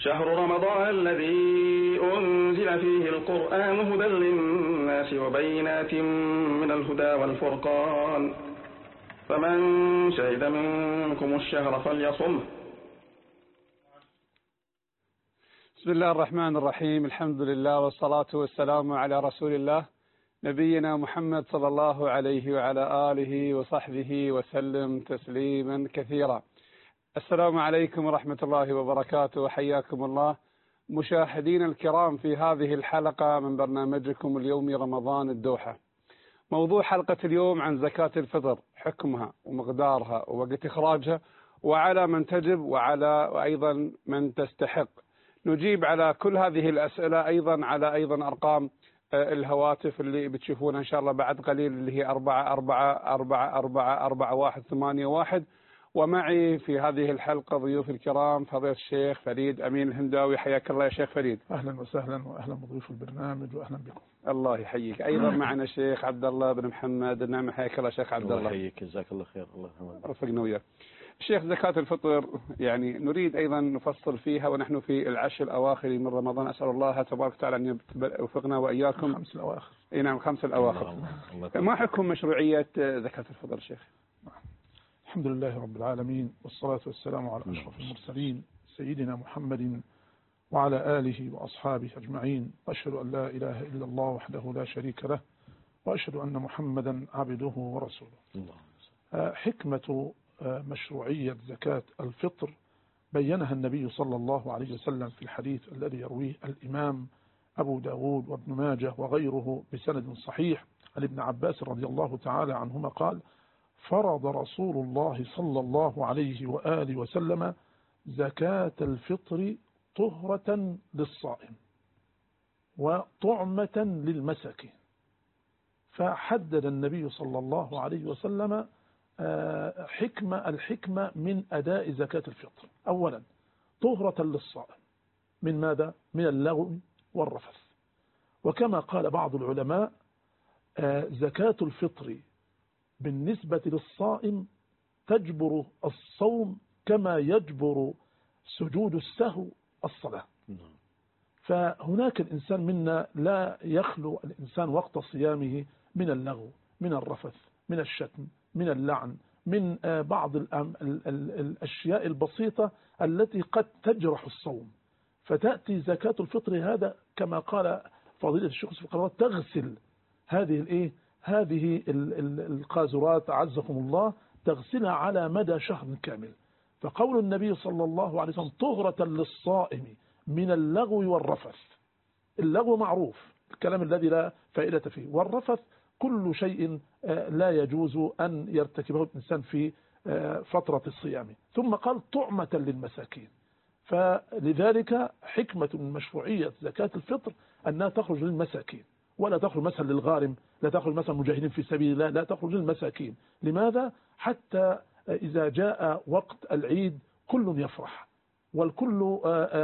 شهر رمضان الذي أنزل فيه القرآن هدى للناس وبينات من الهدى والفرقان، فمن شهد منكم الشهر فليصمه. بسم الله الرحمن الرحيم. الحمد لله والصلاة والسلام على رسول الله نبينا محمد صلى الله عليه وعلى آله وصحبه وسلم تسليما كثيرا. السلام عليكم ورحمة الله وبركاته، وحياكم الله مشاهدين الكرام في هذه الحلقة من برنامجكم اليومي رمضان الدوحة. موضوع حلقة اليوم عن زكاة الفطر، حكمها ومقدارها ووقت إخراجها، وعلى من تجب وعلى أيضا من تستحق. نجيب على كل هذه الأسئلة أيضا على أرقام الهواتف اللي بتشوفونها إن شاء الله بعد قليل، اللي هي 44444181. ومعي في هذه الحلقة ضيوف الكرام فضيلة الشيخ فريد أمين الهنداوي. حياك الله يا شيخ فريد. أهلا وسهلا، وأهلا بضيوف البرنامج، وأهلا بكم. الله يحييك. أيضا معنا الشيخ عبد الله بن محمد النعمة. حياك الله شيخ عبد الله. الله يحييك، جزاك الله خير. الله رفقنا وياك. الشيخ، زكاة الفطر يعني نريد أيضا نفصل فيها ونحن في العشر الأواخر من رمضان. أسأل الله تبارك وتعالى أن يوفقنا وإياكم. 5 الأواخر. أي نعم، 5 الأواخر. ما حكم مشروعية زكاة الفطر شيخ؟ الحمد لله رب العالمين، والصلاة والسلام على أشرف المرسلين سيدنا محمد وعلى آله وأصحابه أجمعين، وأشهد أن لا إله إلا الله وحده لا شريك له، وأشهد أن محمدا عبده ورسوله. حكمة مشروعية زكاة الفطر بينها النبي صلى الله عليه وسلم في الحديث الذي يرويه الإمام أبو داود وابن ماجه وغيره بسند صحيح عن ابن عباس رضي الله تعالى عنهما قال: فرض رسول الله صلى الله عليه وآله وسلم زكاة الفطر طهرة للصائم وطعمة للمساكين. فحدد النبي صلى الله عليه وسلم الحكمة من أداء زكاة الفطر. أولا طهرة للصائم من ماذا؟ من اللغو والرفث. وكما قال بعض العلماء زكاة الفطر بالنسبة للصائم تجبر الصوم كما يجبر سجود السهو الصلاة. فهناك الإنسان منا لا يخلو الإنسان وقت صيامه من اللغو، من الرفث، من الشتم، من اللعن، من بعض الأشياء البسيطة التي قد تجرح الصوم. فتأتي زكاة الفطر هذا كما قال فضيلة الشيخ في القنوات تغسل هذه القاذورات عزكم الله، تغسلها على مدى شهر كامل. فقول النبي صلى الله عليه وسلم طهرة للصائم من اللغو والرفث. اللغو معروف، الكلام الذي لا فائدة فيه، والرفث كل شيء لا يجوز أن يرتكبه الإنسان في فترة الصيام. ثم قال طعمة للمساكين. فلذلك حكمة من مشروعية زكاة الفطر أنها تخرج للمساكين، ولا تخرج مثلا للغارم، لا تخرج مثلا مجاهدين في سبيل الله، لا تخرج للمساكين. لماذا؟ حتى إذا جاء وقت العيد كل يفرح، والكل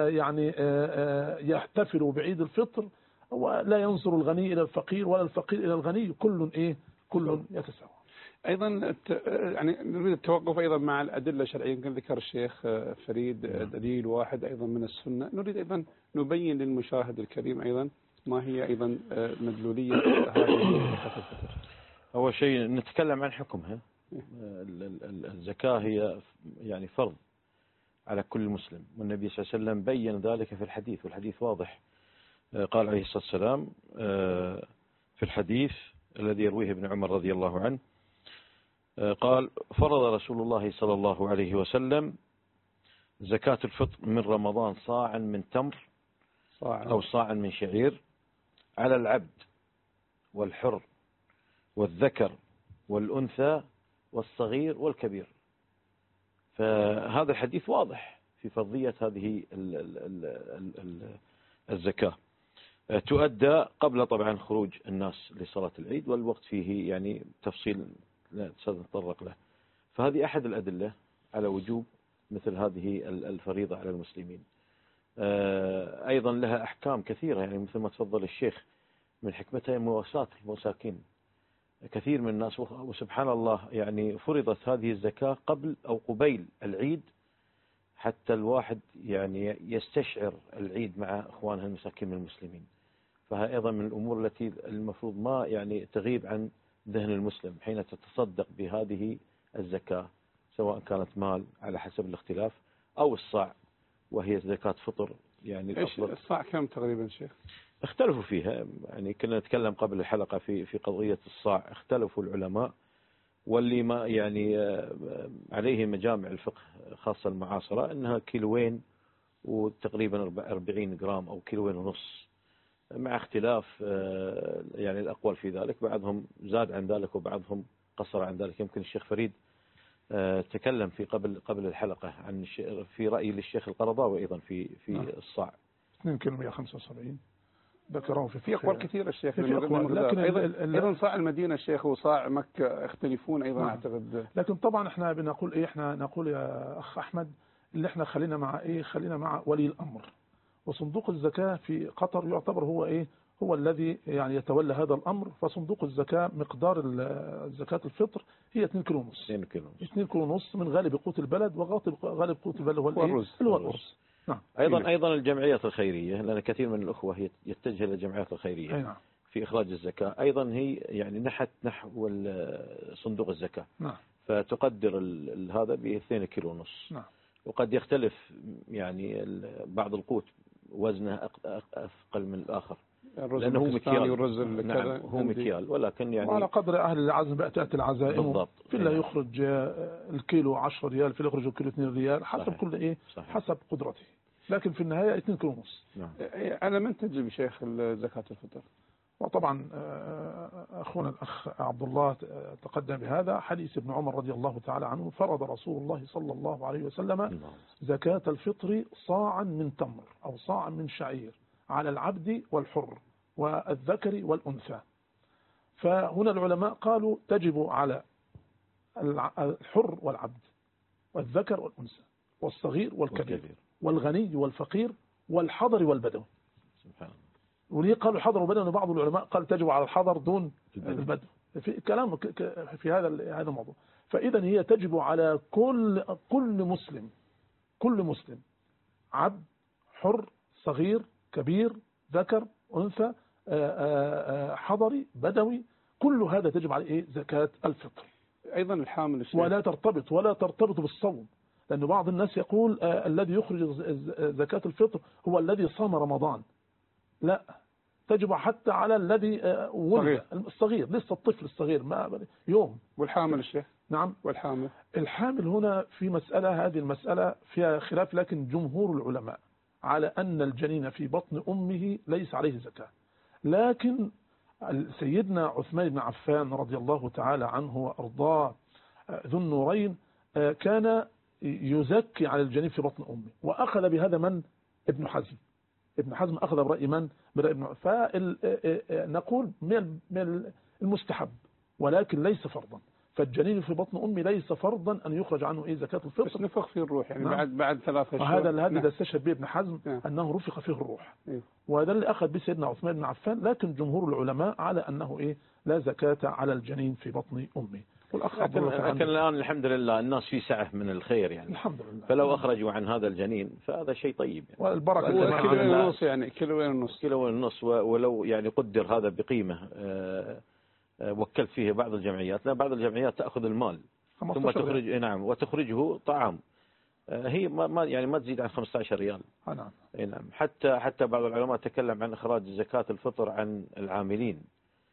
يحتفل بعيد الفطر، ولا ينظر الغني إلى الفقير ولا الفقير إلى الغني، كل يتساوى. أيضا يعني نريد التوقف أيضا مع الأدلة الشرعية. يمكن ذكر الشيخ فريد دليل واحد أيضا من السنة. نريد أيضا نبين للمشاهد الكريم أيضا ما هي أيضا مدلولية هذه زكاة الفطر. أول شيء نتكلم عن حكمها. الزكاة هي يعني فرض على كل مسلم، والنبي صلى الله عليه وسلم بين ذلك في الحديث، والحديث واضح. قال عليه الصلاة والسلام في الحديث الذي يرويه ابن عمر رضي الله عنه قال: فرض رسول الله صلى الله عليه وسلم زكاة الفطر من رمضان صاعا من تمر أو صاعا من شعير على العبد والحر والذكر والأنثى والصغير والكبير. فهذا الحديث واضح في فرضية هذه الزكاة. تؤدى قبل طبعا خروج الناس لصلاة العيد، والوقت فيه يعني تفصيل لا سنتطرق له. فهذه أحد الأدلة على وجوب مثل هذه الفريضة على المسلمين. أيضا لها أحكام كثيرة، يعني مثل ما تفضل الشيخ من حكمتها مواساة المساكين. كثير من الناس وسبحان الله يعني فرضت هذه الزكاة قبل أو قبيل العيد حتى الواحد يعني يستشعر العيد مع إخوانه المساكين من المسلمين. فهي أيضا من الأمور التي المفروض ما يعني تغيب عن ذهن المسلم حين تتصدق بهذه الزكاة، سواء كانت مال على حسب الاختلاف أو الصاع وهي زكاة فطر. يعني الأفضل الصاع كم تقريبا شيخ؟ اختلفوا فيها، يعني كنا نتكلم قبل الحلقة في قضية الصاع، اختلفوا العلماء، واللي ما يعني عليه مجامع الفقه خاصة المعاصرة أنها كيلوين وتقريبا 40 جرام أو كيلوين ونص، مع اختلاف يعني الأقوال في ذلك. بعضهم زاد عن ذلك وبعضهم قصر عن ذلك. يمكن الشيخ فريد تكلم في قبل الحلقة عن في رأي للشيخ القرضاوي أيضا في الصاع 2 كيلو 175 ذكروا في أقوال كثيرة الشيخ. لكن أيضا صاع المدينة الشيخ وصاع مكة يختلفون أيضا أعتقد. لكن طبعا احنا بنقول احنا نقول يا أخ أحمد اللي احنا خلينا مع ولي الأمر. وصندوق الزكاة في قطر يعتبر هو هو الذي يعني يتولى هذا الأمر. فصندوق الزكاة مقدار زكاة الفطر هي 2 كيلو ونص. 2 كيلو ونص من غالب قوت البلد، وغالب قوت البلد هو الأرز. نعم. أيضا الجمعيات الخيرية، لأن كثير من الأخوة يتجه للجمعيات الخيرية نعم. في إخراج الزكاة، أيضا هي يعني نحت نحو صندوق الزكاة. نعم. فتقدر هذا ب 2 كيلو ونص. نعم. وقد يختلف يعني بعض القوت وزنه أثقل من الآخر، لأنه هو مكيال. نعم هو مكيال، ولكن يعني وعلى قدر أهل العزم تأتي العزائم. بالضبط. في اللي يخرج الكيلو 10 ريال، في اللي يخرج الكيلو 2 ريال، حسب صحيح. كل حسب قدرته. لكن في النهاية 2 كيلو ونص. نعم. على من تجب شيخ زكاة الفطر؟ وطبعا أخونا الأخ عبد الله تقدم بهذا حديث ابن عمر رضي الله تعالى عنه: فرض رسول الله صلى الله عليه وسلم زكاة الفطر صاعا من تمر أو صاعا من شعير على العبد والحر والذكر والأنثى. فهنا العلماء قالوا تجب على الحر والعبد والذكر والأنثى والصغير والكبير والغني والفقير والحضر والبدو. سبحان الله. وليه قالوا الحضر والبدو؟ بعض العلماء قال تجب على الحضر دون البدو. في كلام في هذا الموضوع. فإذا هي تجب على كل مسلم، عبد حر صغير كبير ذكر أنثى حضري بدوي، كل هذا تجب عليه زكاة الفطر. أيضا الحامل ولا ترتبط بالصوم، لأن بعض الناس يقول الذي يخرج زكاة الفطر هو الذي صام رمضان. لا، تجب حتى على الذي ولد الصغير، لسه الطفل الصغير ما يوم. والحامل الشيخ؟ نعم. الحامل هنا في مسألة، هذه المسألة فيها خلاف، لكن جمهور العلماء على أن الجنين في بطن أمه ليس عليه زكاة. لكن سيدنا عثمان بن عفان رضي الله تعالى عنه وأرضاه ذو النورين كان يزكي على الجنين في بطن أمه، وأخذ بهذا من؟ ابن حزم أخذ برأي من؟ برأي ابن. فنقول من المستحب ولكن ليس فرضا. فالجنين في بطن أمي ليس فرضا أن يخرج عنه زكاة الفطر، بس نفخ فيه الروح يعني. نعم. بعد 3 شهور. وهذا الذي استشهد به ابن حزم أنه رفق فيه الروح. وهذا اللي أخذ به سيدنا عثمان بن عفان. لكن جمهور العلماء على أنه لا زكاة على الجنين في بطن أمي. لكن الآن الحمد لله الناس في سعة من الخير يعني، الحمد لله. فلو أخرجوا عن هذا الجنين فهذا شيء طيب يعني. والبركة كيلو ونص ولو يعني قدر هذا بقيمة وكلت فيه بعض الجمعيات، لا بعض الجمعيات تأخذ المال ثم تخرج نعم وتخرجه طعام، هي ما تزيد عن 15 ريال. نعم. حتى بعض العلماء تكلم عن إخراج زكاة الفطر عن العاملين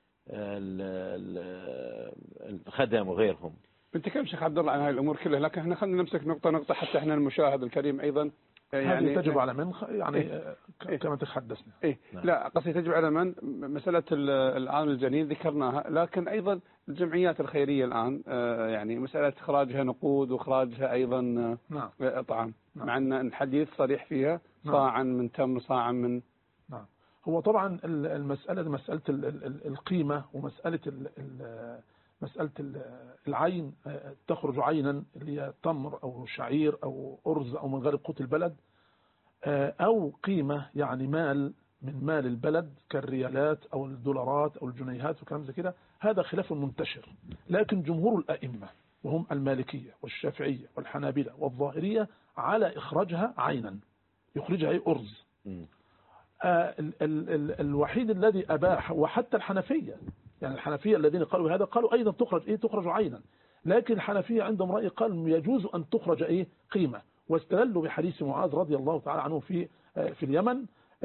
الخدم وغيرهم. بنتكلم شيخ عبد الله عن هاي الأمور كلها، لكن احنا خلينا نمسك نقطة حتى احنا المشاهد الكريم أيضا يعني تجب على من يعني كما تحدثنا. نعم. لا قصدي تجب على من مسألة الآن الجنين ذكرناها، لكن أيضا الجمعيات الخيرية الآن يعني مسألة إخراجها نقود وإخراجها أيضا نعم. طعام. نعم. مع أن الحديث صريح فيها صاعا من تمر صاعا من. نعم. هو طبعا مسألة القيمة ومسألة مسألة العين تخرج عينا اللي هي تمر أو شعير أو أرز أو من غالب قوت البلد، أو قيمة يعني مال من مال البلد كالريالات أو الدولارات أو الجنيهات وكلام زي كده. هذا خلاف منتشر، لكن جمهور الأئمة وهم المالكية والشافعية والحنابلة والظاهرية على إخراجها عينا، يخرجها أي أرز. الوحيد الذي أباح، وحتى الحنفية، يعني الحنفية الذين قالوا هذا قالوا أيضا تخرج عينا، لكن الحنفية عندهم رأي قال يجوز أن تخرج قيمة، واستدلوا بحديث معاذ رضي الله تعالى عنه في اليمن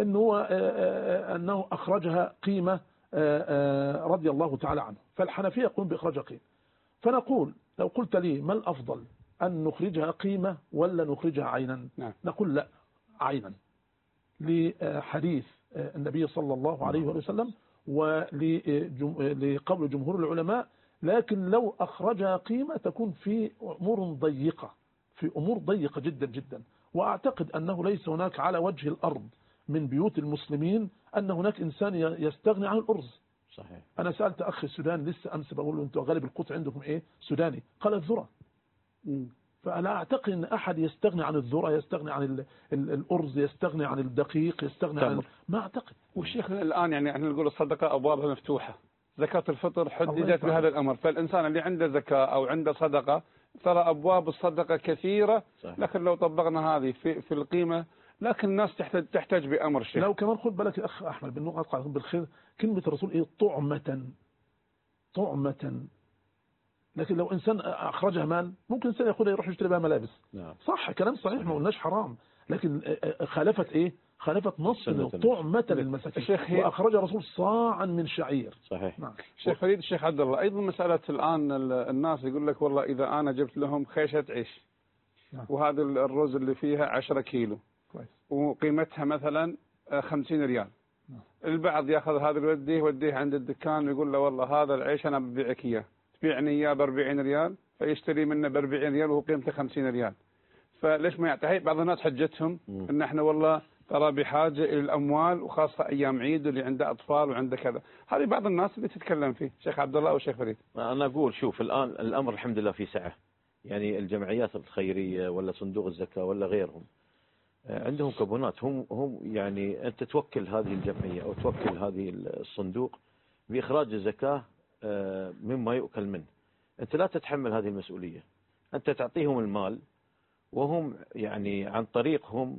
أنه أخرجها قيمة رضي الله تعالى عنه. فالحنفية يقولون بإخراجها قيمة. فنقول لو قلت لي ما الأفضل، أن نخرجها قيمة ولا نخرجها عينا؟ نقول لا، عينا، لحديث النبي صلى الله عليه وسلم ولقول جمهور العلماء. لكن لو أخرجها قيمة تكون في أمور ضيقة جدا جدا، وأعتقد أنه ليس هناك على وجه الأرض من بيوت المسلمين أن هناك إنسان يستغني عن الأرز. صحيح. أنا سألت أخي السوداني لسه أمس بقول له أنتوا غالب القطع عندكم سوداني؟ قال الذرة. فأنا أعتقد أن أحد يستغني عن الذرة، يستغني عن الأرز، يستغني عن الدقيق، يستغني عن ما أعتقد. والشيخ الآن يعني احنا نقول الصدقة أبوابها مفتوحة، زكاة الفطر حددت بهذا الأمر، فالإنسان اللي عنده زكاة أو عنده صدقة ترى أبواب الصدقة كثيرة. صحيح. لكن لو طبقنا هذه في القيمة، لكن الناس تحتاج بأمر الشيخ. لو كمان خد بالك يا أخ أحمد بالنقطة قال بالخير، كلمة الرسول طعمة. لكن لو إنسان أخرجها مال، ممكن إنسان ياخذها يروح يشتري بها ملابس. نعم. صح، كلام صحيح، ما قلناش حرام، لكن خالفت نص طعمة للمساكين، وأخرج الرسول صاعا من شعير. صحيح. نعم. الشيخ فريد، الشيخ عبد الله، أيضا مسألة الآن الناس يقول لك والله إذا أنا جبت لهم خيشة عيش، نعم، وهذا الرز اللي فيها 10 كيلو كويس، وقيمتها مثلا 50 ريال، نعم، البعض ياخذ هذا يوديه عند الدكان ويقول له والله هذا العيش أنا ببيعك إياه، تبيعني إياه ب40 ريال، فيشتري منه ب40 ريال وهو قيمته 50 ريال. فليش ما يعطي؟ بعض الناس حجتهم ان احنا والله ترى بحاجة الى الاموال، وخاصة ايام عيد واللي عنده اطفال وعنده كذا. هذه بعض الناس اللي تتكلم فيه شيخ عبد الله او شيخ فريد. انا اقول شوف، الان الامر الحمد لله في سعة، يعني الجمعيات الخيرية ولا صندوق الزكاة ولا غيرهم عندهم كبونات، هم يعني انت توكل هذه الجمعية او توكل هذه الصندوق باخراج الزكاة مما يؤكل منه. انت لا تتحمل هذه المسؤولية، انت تعطيهم المال، وهم يعني عن طريقهم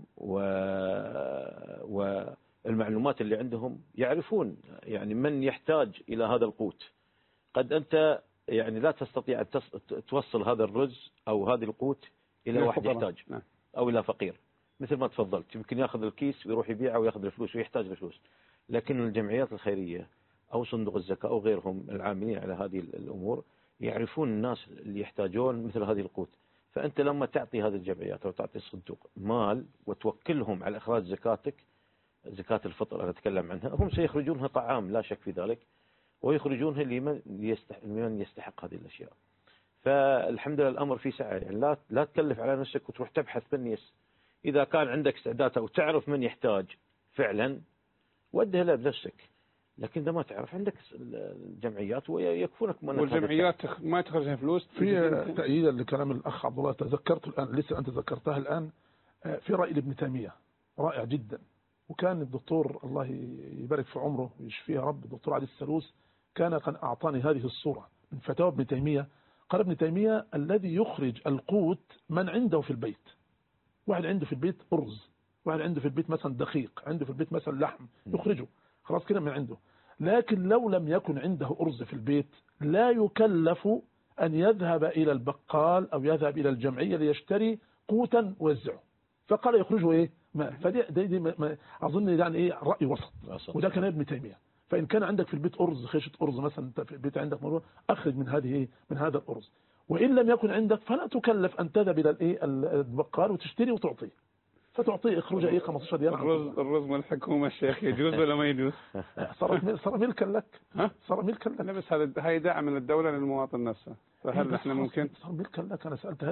والمعلومات اللي عندهم يعرفون يعني من يحتاج إلى هذا القوت. قد أنت يعني لا تستطيع أن توصل هذا الرز أو هذه القوت إلى واحد يحتاج أو إلى فقير، مثل ما تفضلت، يمكن يأخذ الكيس ويروح يبيعه ويأخذ الفلوس ويحتاج الفلوس. لكن الجمعيات الخيرية أو صندوق الزكاة أو غيرهم العاملين على هذه الأمور يعرفون الناس اللي يحتاجون مثل هذه القوت. فأنت لما تعطي هذه الجمعيات أو تعطي الصندوق مال وتوكلهم على إخراج زكاتك، زكاة الفطر أنا أتكلم عنها، هم سيخرجونها طعام لا شك في ذلك، ويخرجونها لمن يستحق هذه الأشياء. فالحمد لله الأمر في سعة، يعني لا تكلف على نفسك وتروح تبحث من إذا كان عندك استعداد أو تعرف من يحتاج فعلا وده له بنفسك. لكن إذا ما تعرف عندك الجمعيات ويكفونك من والجمعيات ما تخرجها فلوس. في تأييدا لكلام الأخ عبد الله تذكرت الآن، لسه أنت ذكرتها الآن، في رأي لابن تيمية رائع جدا، وكان الدكتور الله يبارك في عمره ويشفيه رب الدكتور علي السلوس كان قد أعطاني هذه الصورة من فتاوى ابن تيمية. قال ابن تيمية الذي يخرج القوت من عنده في البيت، واحد عنده في البيت أرز، واحد عنده في البيت مثلا دقيق، عنده في البيت مثلا لحم، يخرجه خلاص كده من عنده. لكن لو لم يكن عنده أرز في البيت لا يكلف أن يذهب إلى البقال أو يذهب إلى الجمعية ليشتري قوتا ويوزعه، فقال يخرجه ماء. فدي أظن يعني رأي وسط، وده كان ابن تيمية. فإن كان عندك في البيت أرز، خيشة أرز مثلا في البيت عندك مرة، أخرج من هذا الأرز. وإن لم يكن عندك فلا تكلف أن تذهب إلى البقال وتشتري وتعطيه، فتعطيه اخرج 15 ريال. الرز من الحكومة الشيخ يجوز ولا ما يجوز؟ صار ملكا لك. صار ملكا لك. لا بس هاي دعم من الدولة للمواطن نفسه، فهل احنا ممكن؟ صار ملكا لك. أنا سألت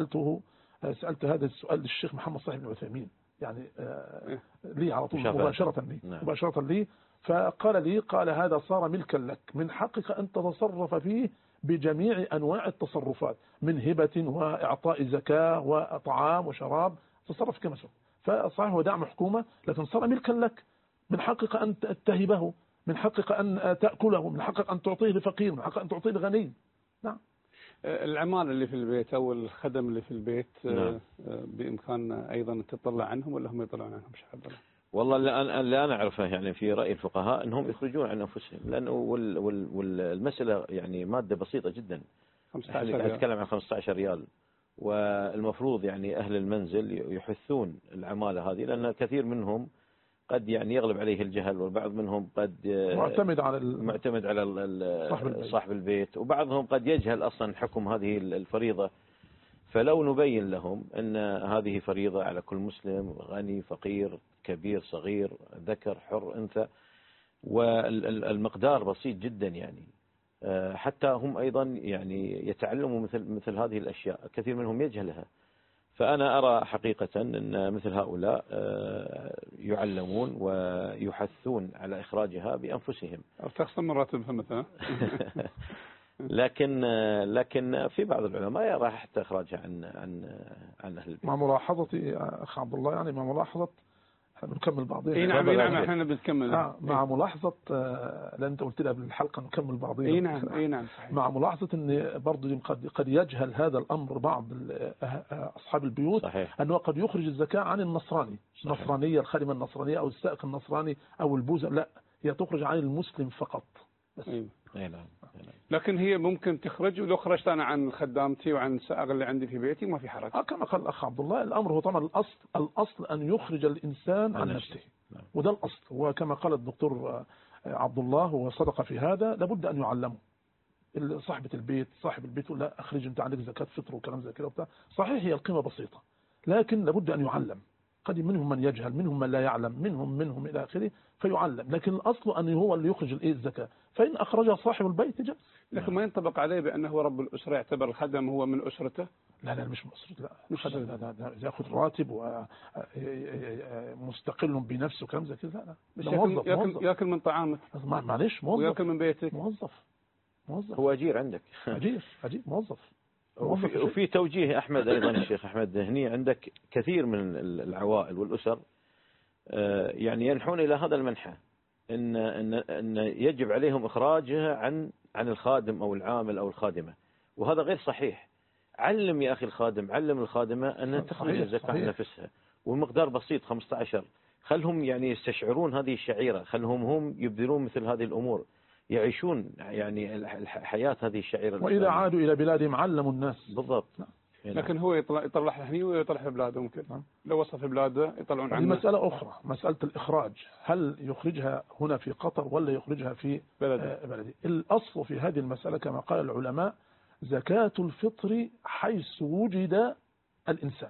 هذا السؤال للشيخ محمد صالح بن عثيمين، يعني لي على طول مباشرة لي، فقال هذا صار ملكا لك، من حقك أن تتصرف فيه بجميع أنواع التصرفات، من هبة وإعطاء زكاة وطعام وشراب، تصرف كما شاء. فصحيح هو دعم حكومة، لكن صار ملكا لك، من حقك أن تهبه، من حقك أن تأكله، من حقك أن تعطيه لفقير، من حقك أن تعطيه لغني. نعم. العمال اللي في البيت أو الخدم اللي في البيت نعم. بإمكان أيضا تطلع عنهم ولا هم يطلعون عنهم شيخ عبد الله؟ والله اللي أنا أعرفه يعني في رأي الفقهاء أنهم يخرجون عن أنفسهم، لأنه والمسألة يعني مادة بسيطة جدا. 15 ريال. أتكلم عن 15 ريال، والمفروض يعني أهل المنزل يحثون العمالة هذه، لأن كثير منهم قد يعني يغلب عليه الجهل، والبعض منهم قد معتمد على صاحب البيت، وبعضهم قد يجهل أصلا حكم هذه الفريضة. فلو نبين لهم أن هذه فريضة على كل مسلم، غني فقير كبير صغير ذكر حر أنثى، والمقدار بسيط جدا يعني، حتى هم أيضا يعني يتعلموا مثل هذه الأشياء، كثير منهم يجهلها. فأنا أرى حقيقة أن مثل هؤلاء يعلمون ويحثون على إخراجها بأنفسهم. أو تخصم من راتبهم مثلا. لكن في بعض العلماء يرى حتى إخراجها عن أهل البيت. مع ملاحظة أخ عبد الله، يعني مع ملاحظة نكمل بعضين. نعم احنا بنكمل. مع ملاحظة لأن أنت قلت لها بالحلقة نكمل بعضين. نعم صحيح. مع ملاحظة أن برضه قد يجهل هذا الأمر بعض أصحاب البيوت، صحيح. أنه قد يخرج الزكاة عن النصراني، النصرانية الخادمة النصرانية أو السائق النصراني أو البوزة، لا، هي تخرج عن المسلم فقط بس. نعم. لكن هي ممكن تخرج، ولو خرجت أنا عن خدامتي وعن السائق اللي عندي في بيتي ما في حرج. كما قال الأخ عبد الله، الأمر هو طبعا الأصل أن يخرج الإنسان عن نفسه، وده الأصل. وكما قال الدكتور عبد الله وصدق في هذا، لابد أن يعلمه صاحب البيت لا أخرج أنت عندك زكاة فطر وكلام زي كده وبتاع. صحيح هي القيمة بسيطة، لكن لابد أن يعلم. قد منهم من يجهل، منهم من لا يعلم، منهم إلى آخره، فيعلم. لكن الأصل أن هو اللي يخرج الزكاة، فإن أخرجها صاحب البيت جاء. لكن ما ينطبق عليه بأنه رب الأسرة، يعتبر الخدم هو من أسرته. لا مش من أسرته، لا مش لا يأخذ راتب ومستقل بنفسه وكلام زي كده. لا موظف يأكل من طعامك، معلش موظف، ويأكل من بيتك، موظف هو أجير عندك. أجير موظف. وفي توجيه أحمد أيضا الشيخ أحمد هني، عندك كثير من العوائل والأسر يعني ينحون إلى هذا المنحى، إن يجب عليهم إخراجها عن الخادم أو العامل أو الخادمة، وهذا غير صحيح. علم يا أخي الخادم، علم الخادمة أن تخرج الزكاة عن نفسها، والمقدار بسيط 15. خلهم يعني يستشعرون هذه الشعيرة، خلهم هم يبذلون مثل هذه الأمور، يعيشون يعني حياة هذه الشعيرة. وإذا عادوا إلى بلادهم علموا الناس. بالضبط. لكن هو يطلع هني ويطلع في بلاده، ممكن لو وصل في بلاده يطلعون عنه. مسألة أخرى، مسألة الإخراج، هل يخرجها هنا في قطر ولا يخرجها في بلده؟ الأصل في هذه المسألة كما قال العلماء، زكاة الفطر حيث وجد الإنسان،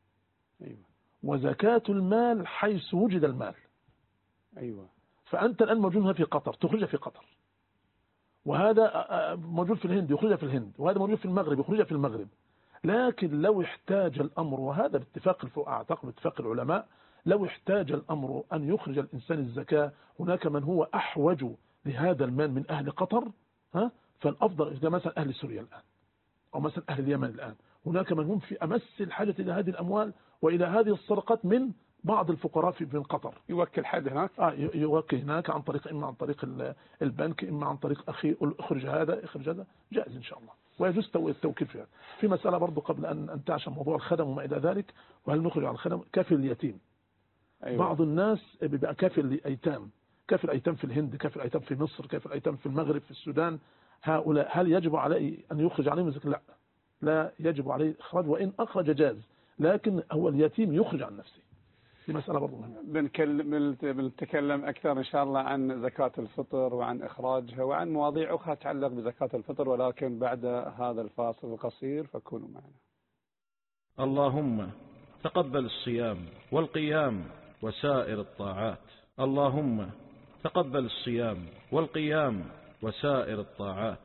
وزكاة المال حيث وجد المال. فأنت الآن موجودها في قطر، تخرجها في قطر، وهذا موجود في الهند يخرجها في الهند، وهذا موجود في المغرب يخرجها في المغرب. لكن لو احتاج الأمر، وهذا باتفاق أعتقد باتفاق العلماء، لو احتاج الأمر أن يخرج الإنسان الزكاة، هناك من هو أحوج لهذا المال من أهل قطر، فالأفضل إذا مثلا أهل سوريا الآن، أو مثلا أهل اليمن الآن، هناك من هم في أمس الحاجة إلى هذه الأموال وإلى هذه الصدقات من بعض الفقراء في قطر. يوكل حد هناك، يوكل هناك عن طريق، إما عن طريق البنك، إما عن طريق أخي اخرج هذا جائز إن شاء الله، ويجوز التوكيل فيها. في مسألة برضو قبل أن أنتعش موضوع الخدم وما إلى ذلك، وهل نخرج على الخدم كافل اليتيم. بعض الناس بيبقى كافل الأيتام، كافل الأيتام في الهند، كافل الأيتام في مصر، كافل الأيتام في المغرب، في السودان. هؤلاء هل يجب عليه أن يخرج عليهم الزكاة؟ لا يجب عليه إخراج، وإن أخرج جاز، لكن هو اليتيم يخرج عن نفسه. دي مسألة برضو مهمة. بنتكلم أكثر إن شاء الله عن زكاة الفطر وعن إخراجها وعن مواضيع أخرى تتعلق بزكاة الفطر، ولكن بعد هذا الفاصل القصير، فكونوا معنا. اللهم تقبل الصيام والقيام وسائر الطاعات. اللهم تقبل الصيام والقيام وسائر الطاعات.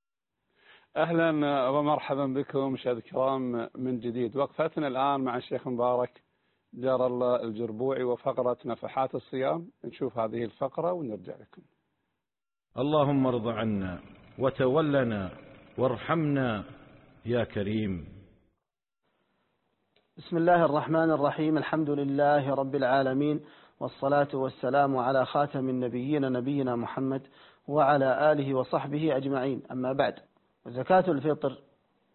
أهلا ومرحبا بكم مشاهدينا الكرام من جديد. وقفتنا الآن مع الشيخ مبارك جار الله الجربوعي وفقرة نفحات الصيام. نشوف هذه الفقرة ونرجع لكم. اللهم ارض عنا وتولنا وارحمنا يا كريم. بسم الله الرحمن الرحيم. الحمد لله رب العالمين، والصلاة والسلام على خاتم النبيين نبينا محمد وعلى آله وصحبه أجمعين. أما بعد، زكاة الفطر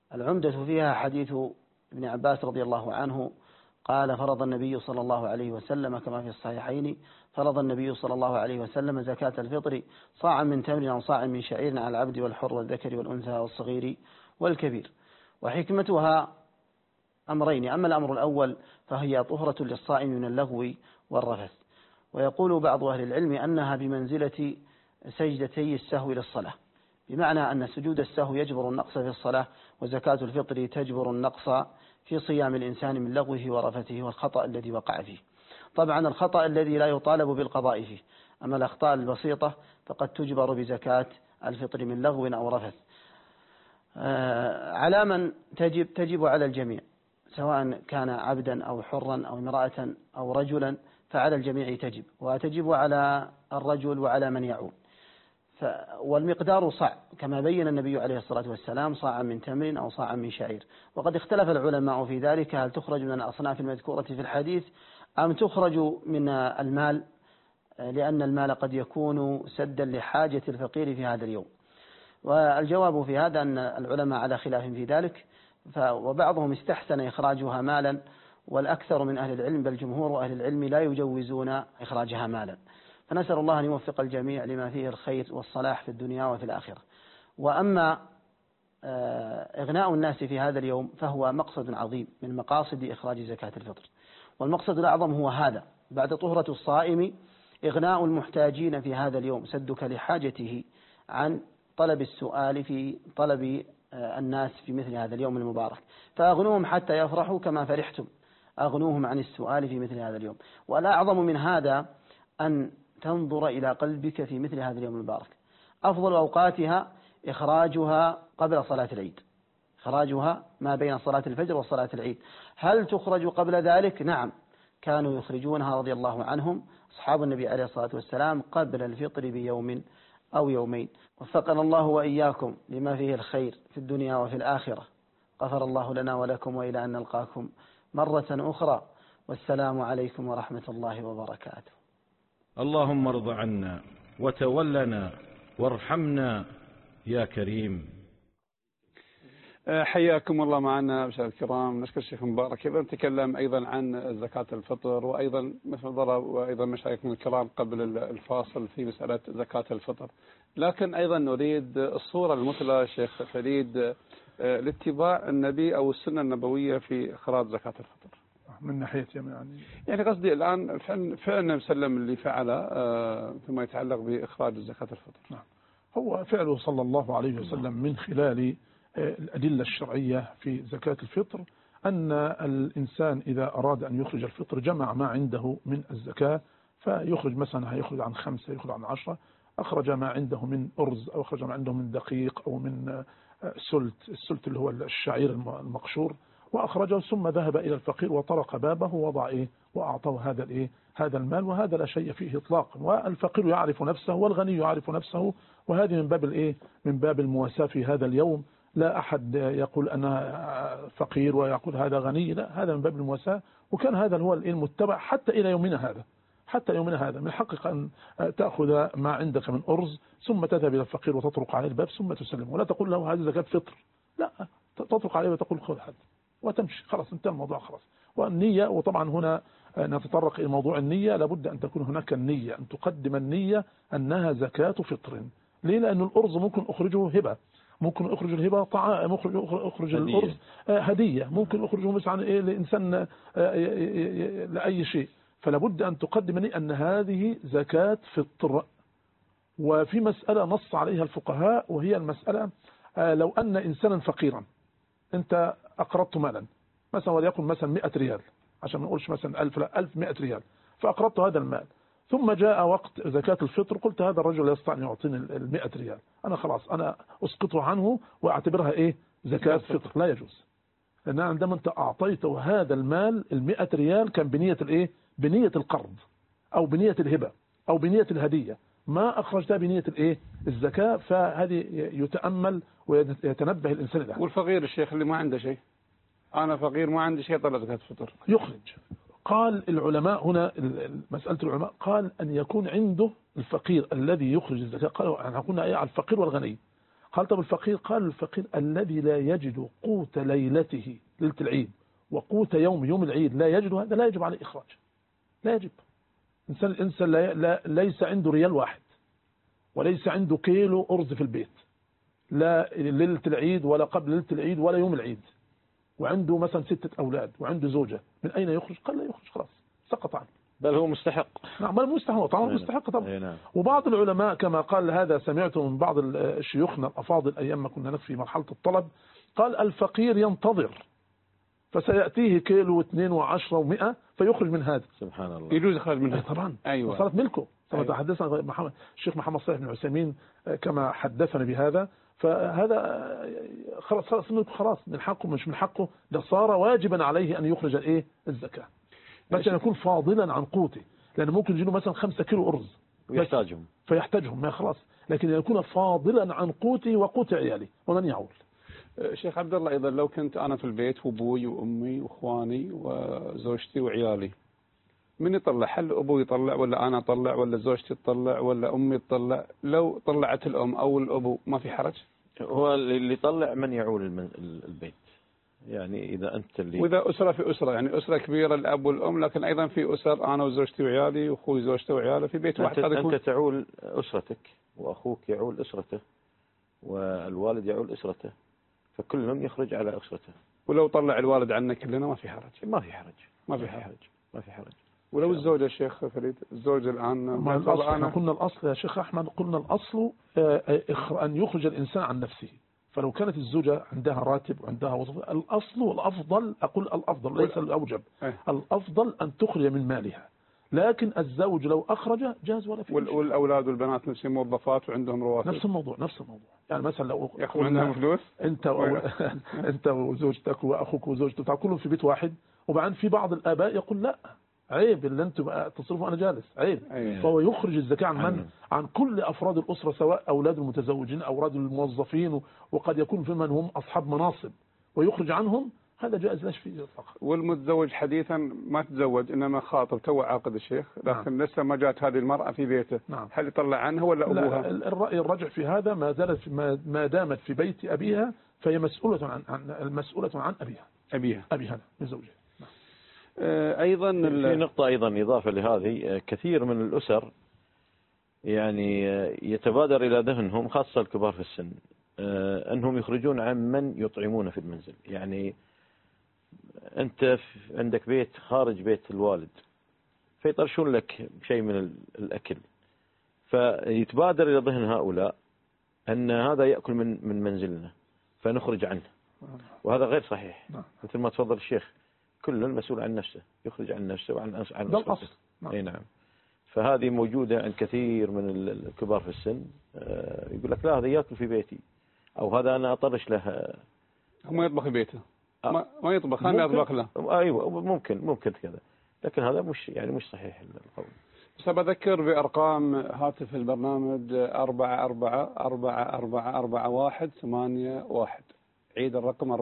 العمدة فيها حديث ابن عباس رضي الله عنه قال فرض النبي صلى الله عليه وسلم كما في الصحيحين فرض النبي صلى الله عليه وسلم زكاة الفطر صاعا من تمر أو صاع من شعير على العبد والحر والذكر والأنثى والصغير والكبير. وحكمتها أمرين: أما الأمر الأول فهي طهرة للصائم من اللغو والرفث. ويقول بعض أهل العلم أنها بمنزلة سجدتي السهو للصلاة، بمعنى أن سجود السهو يجبر النقص في الصلاة، وزكاة الفطر تجبر النقص في صيام الإنسان من لغوه ورفثه والخطأ الذي وقع فيه. طبعا الخطأ الذي لا يطالب بالقضاء فيه، أما الأخطاء البسيطة فقد تجبر بزكاة الفطر من لغو أو رفث. على من تجب على الجميع، سواء كان عبدا أو حرا أو امرأة أو رجلا، فعلى الجميع تجب، وتجب على الرجل وعلى من يعول. والمقدار صاع كما بين النبي عليه الصلاة والسلام، صاعا من تمر أو صاعا من شعير. وقد اختلف العلماء في ذلك، هل تخرج من الأصناف المذكورة في الحديث أم تخرج من المال، لأن المال قد يكون سدا لحاجة الفقير في هذا اليوم. والجواب في هذا أن العلماء على خلاف في ذلك، وبعضهم استحسن إخراجها مالا، والأكثر من أهل العلم بل جمهور أهل العلم لا يجوزون إخراجها مالا. فنسأل الله أن يوفق الجميع لما فيه الخير والصلاح في الدنيا وفي الآخرة. وأما إغناء الناس في هذا اليوم فهو مقصد عظيم من مقاصد إخراج زكاة الفطر، والمقصد الأعظم هو هذا: بعد طهرة الصائم إغناء المحتاجين في هذا اليوم، سدك لحاجته عن طلب السؤال في طلب الناس في مثل هذا اليوم المبارك. فأغنوهم حتى يفرحوا كما فرحتم، أغنوهم عن السؤال في مثل هذا اليوم. والأعظم من هذا أن تنظر إلى قلبك في مثل هذا اليوم المبارك. أفضل أوقاتها إخراجها قبل صلاة العيد، إخراجها ما بين صلاة الفجر وصلاة العيد. هل تخرج قبل ذلك؟ نعم، كانوا يخرجونها رضي الله عنهم أصحاب النبي عليه الصلاة والسلام قبل الفطر بيوم أو يومين. وفقنا الله وإياكم لما فيه الخير في الدنيا وفي الآخرة. غفر الله لنا ولكم، وإلى أن نلقاكم مرة أخرى، والسلام عليكم ورحمة الله وبركاته. اللهم ارض عنا وتولنا وارحمنا يا كريم. حياكم الله معنا مشاهدينا الكرام. نشكر الشيخ مبارك. ايضا نتكلم ايضا عن زكاة الفطر، وايضا مثل ضرب وايضا مشايخنا الكرام قبل الفاصل في مسألة زكاة الفطر. لكن ايضا نريد الصورة المثلى شيخ فريد لاتباع النبي او السنة النبوية في اخراج زكاة الفطر. من ناحية يعني قصدي الآن فعلنا مسلم اللي فعله فيما يتعلق بإخراج زكاة الفطر. نعم، هو فعله صلى الله عليه وسلم من خلال الأدلة الشرعية في زكاة الفطر، أن الإنسان إذا أراد أن يخرج الفطر جمع ما عنده من الزكاة، فيخرج مثلا هيخرج عن 5، يخرج عن 10، أخرج ما عنده من أرز، أو أخرج ما عنده من دقيق، أو من السلت اللي هو الشعير المقشور، وأخرجه ثم ذهب إلى الفقير وطرق بابه ووضع وأعطاه هذا المال، وهذا لا شيء فيه إطلاقا. والفقير يعرف نفسه والغني يعرف نفسه، وهذه من باب المواساة في هذا اليوم. لا أحد يقول أنا فقير ويقول هذا غني، لا، هذا من باب المواساة. وكان هذا هو المتبع حتى إلى يومنا هذا. حتى يومنا هذا من حقك أن تأخذ ما عندك من أرز ثم تذهب إلى الفقير وتطرق عليه الباب ثم تسلمه، ولا تقول له هذه زكاة فطر، لا، تطرق عليه وتقول خذ هذا وتمشي، خلاص انتهى الموضوع خلاص. والنية، وطبعا هنا نتطرق إلى موضوع النية، لابد أن تكون هناك النية، أن تقدم النية أنها زكاة فطر. ليه؟ لأن الأرز ممكن أخرجه هبة، ممكن أخرج الهبة طعام، أخرج الأرز هدية، ممكن أخرجه مثلا لإنسان لأي شيء. فلابد أن تقدم النية أن هذه زكاة فطر. وفي مسألة نص عليها الفقهاء، وهي المسألة لو أن إنسانا فقيرا أنت أقرضت مالا مثلا، وليكن مثلا 100 ريال، عشان ما نقولش مثلا 1000، لا 1100 ريال، فأقرضت هذا المال، ثم جاء وقت زكاة الفطر قلت هذا الرجل لا يستطيع أن يعطيني 100 ريال، أنا خلاص أنا أسقطه عنه وأعتبرها زكاة فطر. لا يجوز، لأن عندما أنت أعطيته هذا المال 100 ريال كان بنية بنية القرض أو بنية الهبة أو بنية الهدية، ما أخرجتها بنية الزكاة. فهذه يتأمل ويتنبه الإنسان لها. والفقير الشيخ اللي ما عنده شيء، أنا فقير ما عندي شيء، طلع زكاة الفطر يخرج. قال العلماء هنا، مسألة العلماء قال أن يكون عنده الفقير الذي يخرج الزكاة، قالوا أن يكون على الفقير والغني. قال طب الفقير، قال الفقير الذي لا يجد قوت ليلته ليلة العيد وقوت يوم العيد لا يجد، هذا لا يجب عليه إخراج، لا يجب. إنسان ليس عنده ريال واحد وليس عنده كيلو أرز في البيت، لا ليلة العيد ولا قبل ليلة العيد ولا يوم العيد، وعنده مثلا 6 أولاد وعنده زوجة، من أين يخرج؟ قال لا يخرج، خلاص سقط عنه، بل هو مستحق. نعم بل مستحق طبعا، مستحق طبعا. نعم. وبعض العلماء كما قال، هذا سمعته من بعض شيوخنا الأفاضل أيام ما كنا في مرحلة الطلب، قال الفقير ينتظر فسيأتيه كيلو و2 و10 و100 فيخرج من هذا. سبحان الله. يجوز إخراج منها طبعا. أيوة. صارت ملكه. كما أيوة. تحدثنا الشيخ محمد صالح بن عثيمين كما حدثنا بهذا، فهذا خلاص من حقه مش من حقه، ده صار واجبا عليه أن يخرج الزكاة، بس أن يكون فاضلا عن قوته، لأنه ممكن يجيله مثلا 5 كيلو أرز ويحتاجهم فيحتاجهم، ما خلاص، لكن يكون فاضلا عن قوته وقوت عياله ومن يعول. شيخ عبد الله، أيضا لو كنت أنا في البيت وأبوي وأمي وأخواني وزوجتي وعيالي، من يطلع؟ هل أبوي يطلع ولا أنا أطلع ولا زوجتي تطلع ولا أمي تطلع؟ لو طلعت الأم أو الأبو ما في حرج؟ هو اللي يطلع من يعول البيت، يعني إذا أنت اللي، وإذا أسرة في أسرة، يعني أسرة كبيرة الأب والأم، لكن أيضا في أسر أنا وزوجتي وعيالي وأخوي زوجته وعياله في بيت واحد، أنت تعول أسرتك وأخوك يعول أسرته والوالد يعول أسرته، فكلهم يخرج على أسرته. ولو طلع الوالد عنا كلنا ما في حرج؟ ما في حرج، ما في حرج، ما في حرج. ولو الزوجة الشيخ فريد، الزوجة الآن قلنا الأصل يا شيخ أحمد، قلنا الأصل أن يخرج الإنسان عن نفسه، فلو كانت الزوجة عندها راتب وعندها وظيفة، الأصل والأفضل، أقول الأفضل ليس الأوجب، الأفضل أن تخرج من مالها، لكن الزوج لو أخرج جاز ولا في شيء. والأولاد والبنات نفسهم موظفات وعندهم رواتب، نفس الموضوع. يعني مثلا لو يأخذ عندهم فلوس، أنت وزوجتك وأخوك وزوجتك تأكلون في بيت واحد، وبعدين في بعض الآباء يقول لا عيب اللي أنتم تصرفوا أنا جالس، عيب. فهو يخرج الزكاة عن كل أفراد الأسرة، سواء أولاد المتزوجين أو أولاد الموظفين، وقد يكون في من هم أصحاب مناصب ويخرج عنهم، هذا جائز لا فيه فقط. والمتزوج حديثا ما تزوج إنما خاطب تو عاقد الشيخ، لكن لسه ما جاءت هذه المرأة في بيته، هل يطلع عنها ولا أبوها؟ لا، الرأي الرجح في هذا ما دامت في بيت أبيها فهي مسؤولة عن أبيها من زوجها. أيضا في نقطة أيضا إضافة لهذه، كثير من الأسر يعني يتبادر إلى ذهنهم خاصة الكبار في السن أنهم يخرجون عن من يطعمون في المنزل. يعني أنت عندك بيت خارج بيت الوالد فيطرشون لك شيء من الأكل، فيتبادر إلى ذهن هؤلاء أن هذا يأكل من منزلنا فنخرج عنه، وهذا غير صحيح. مثل ما تفضل الشيخ، كل مسؤول عن نفسه، يخرج عن نفسه وعن أسرته. أي نعم. فهذه موجودة عند كثير من الكبار في السن، يقول لك لا هذا يأكل في بيتي، أو هذا أنا أطرش له. ما يطبخ في بيته، ما يطبخ، أنا أطبخ له. أيوة ممكن كذا، لكن هذا مش صحيح القول. بس بذكر بأرقام هاتف البرنامج 44444181. عيد الرقم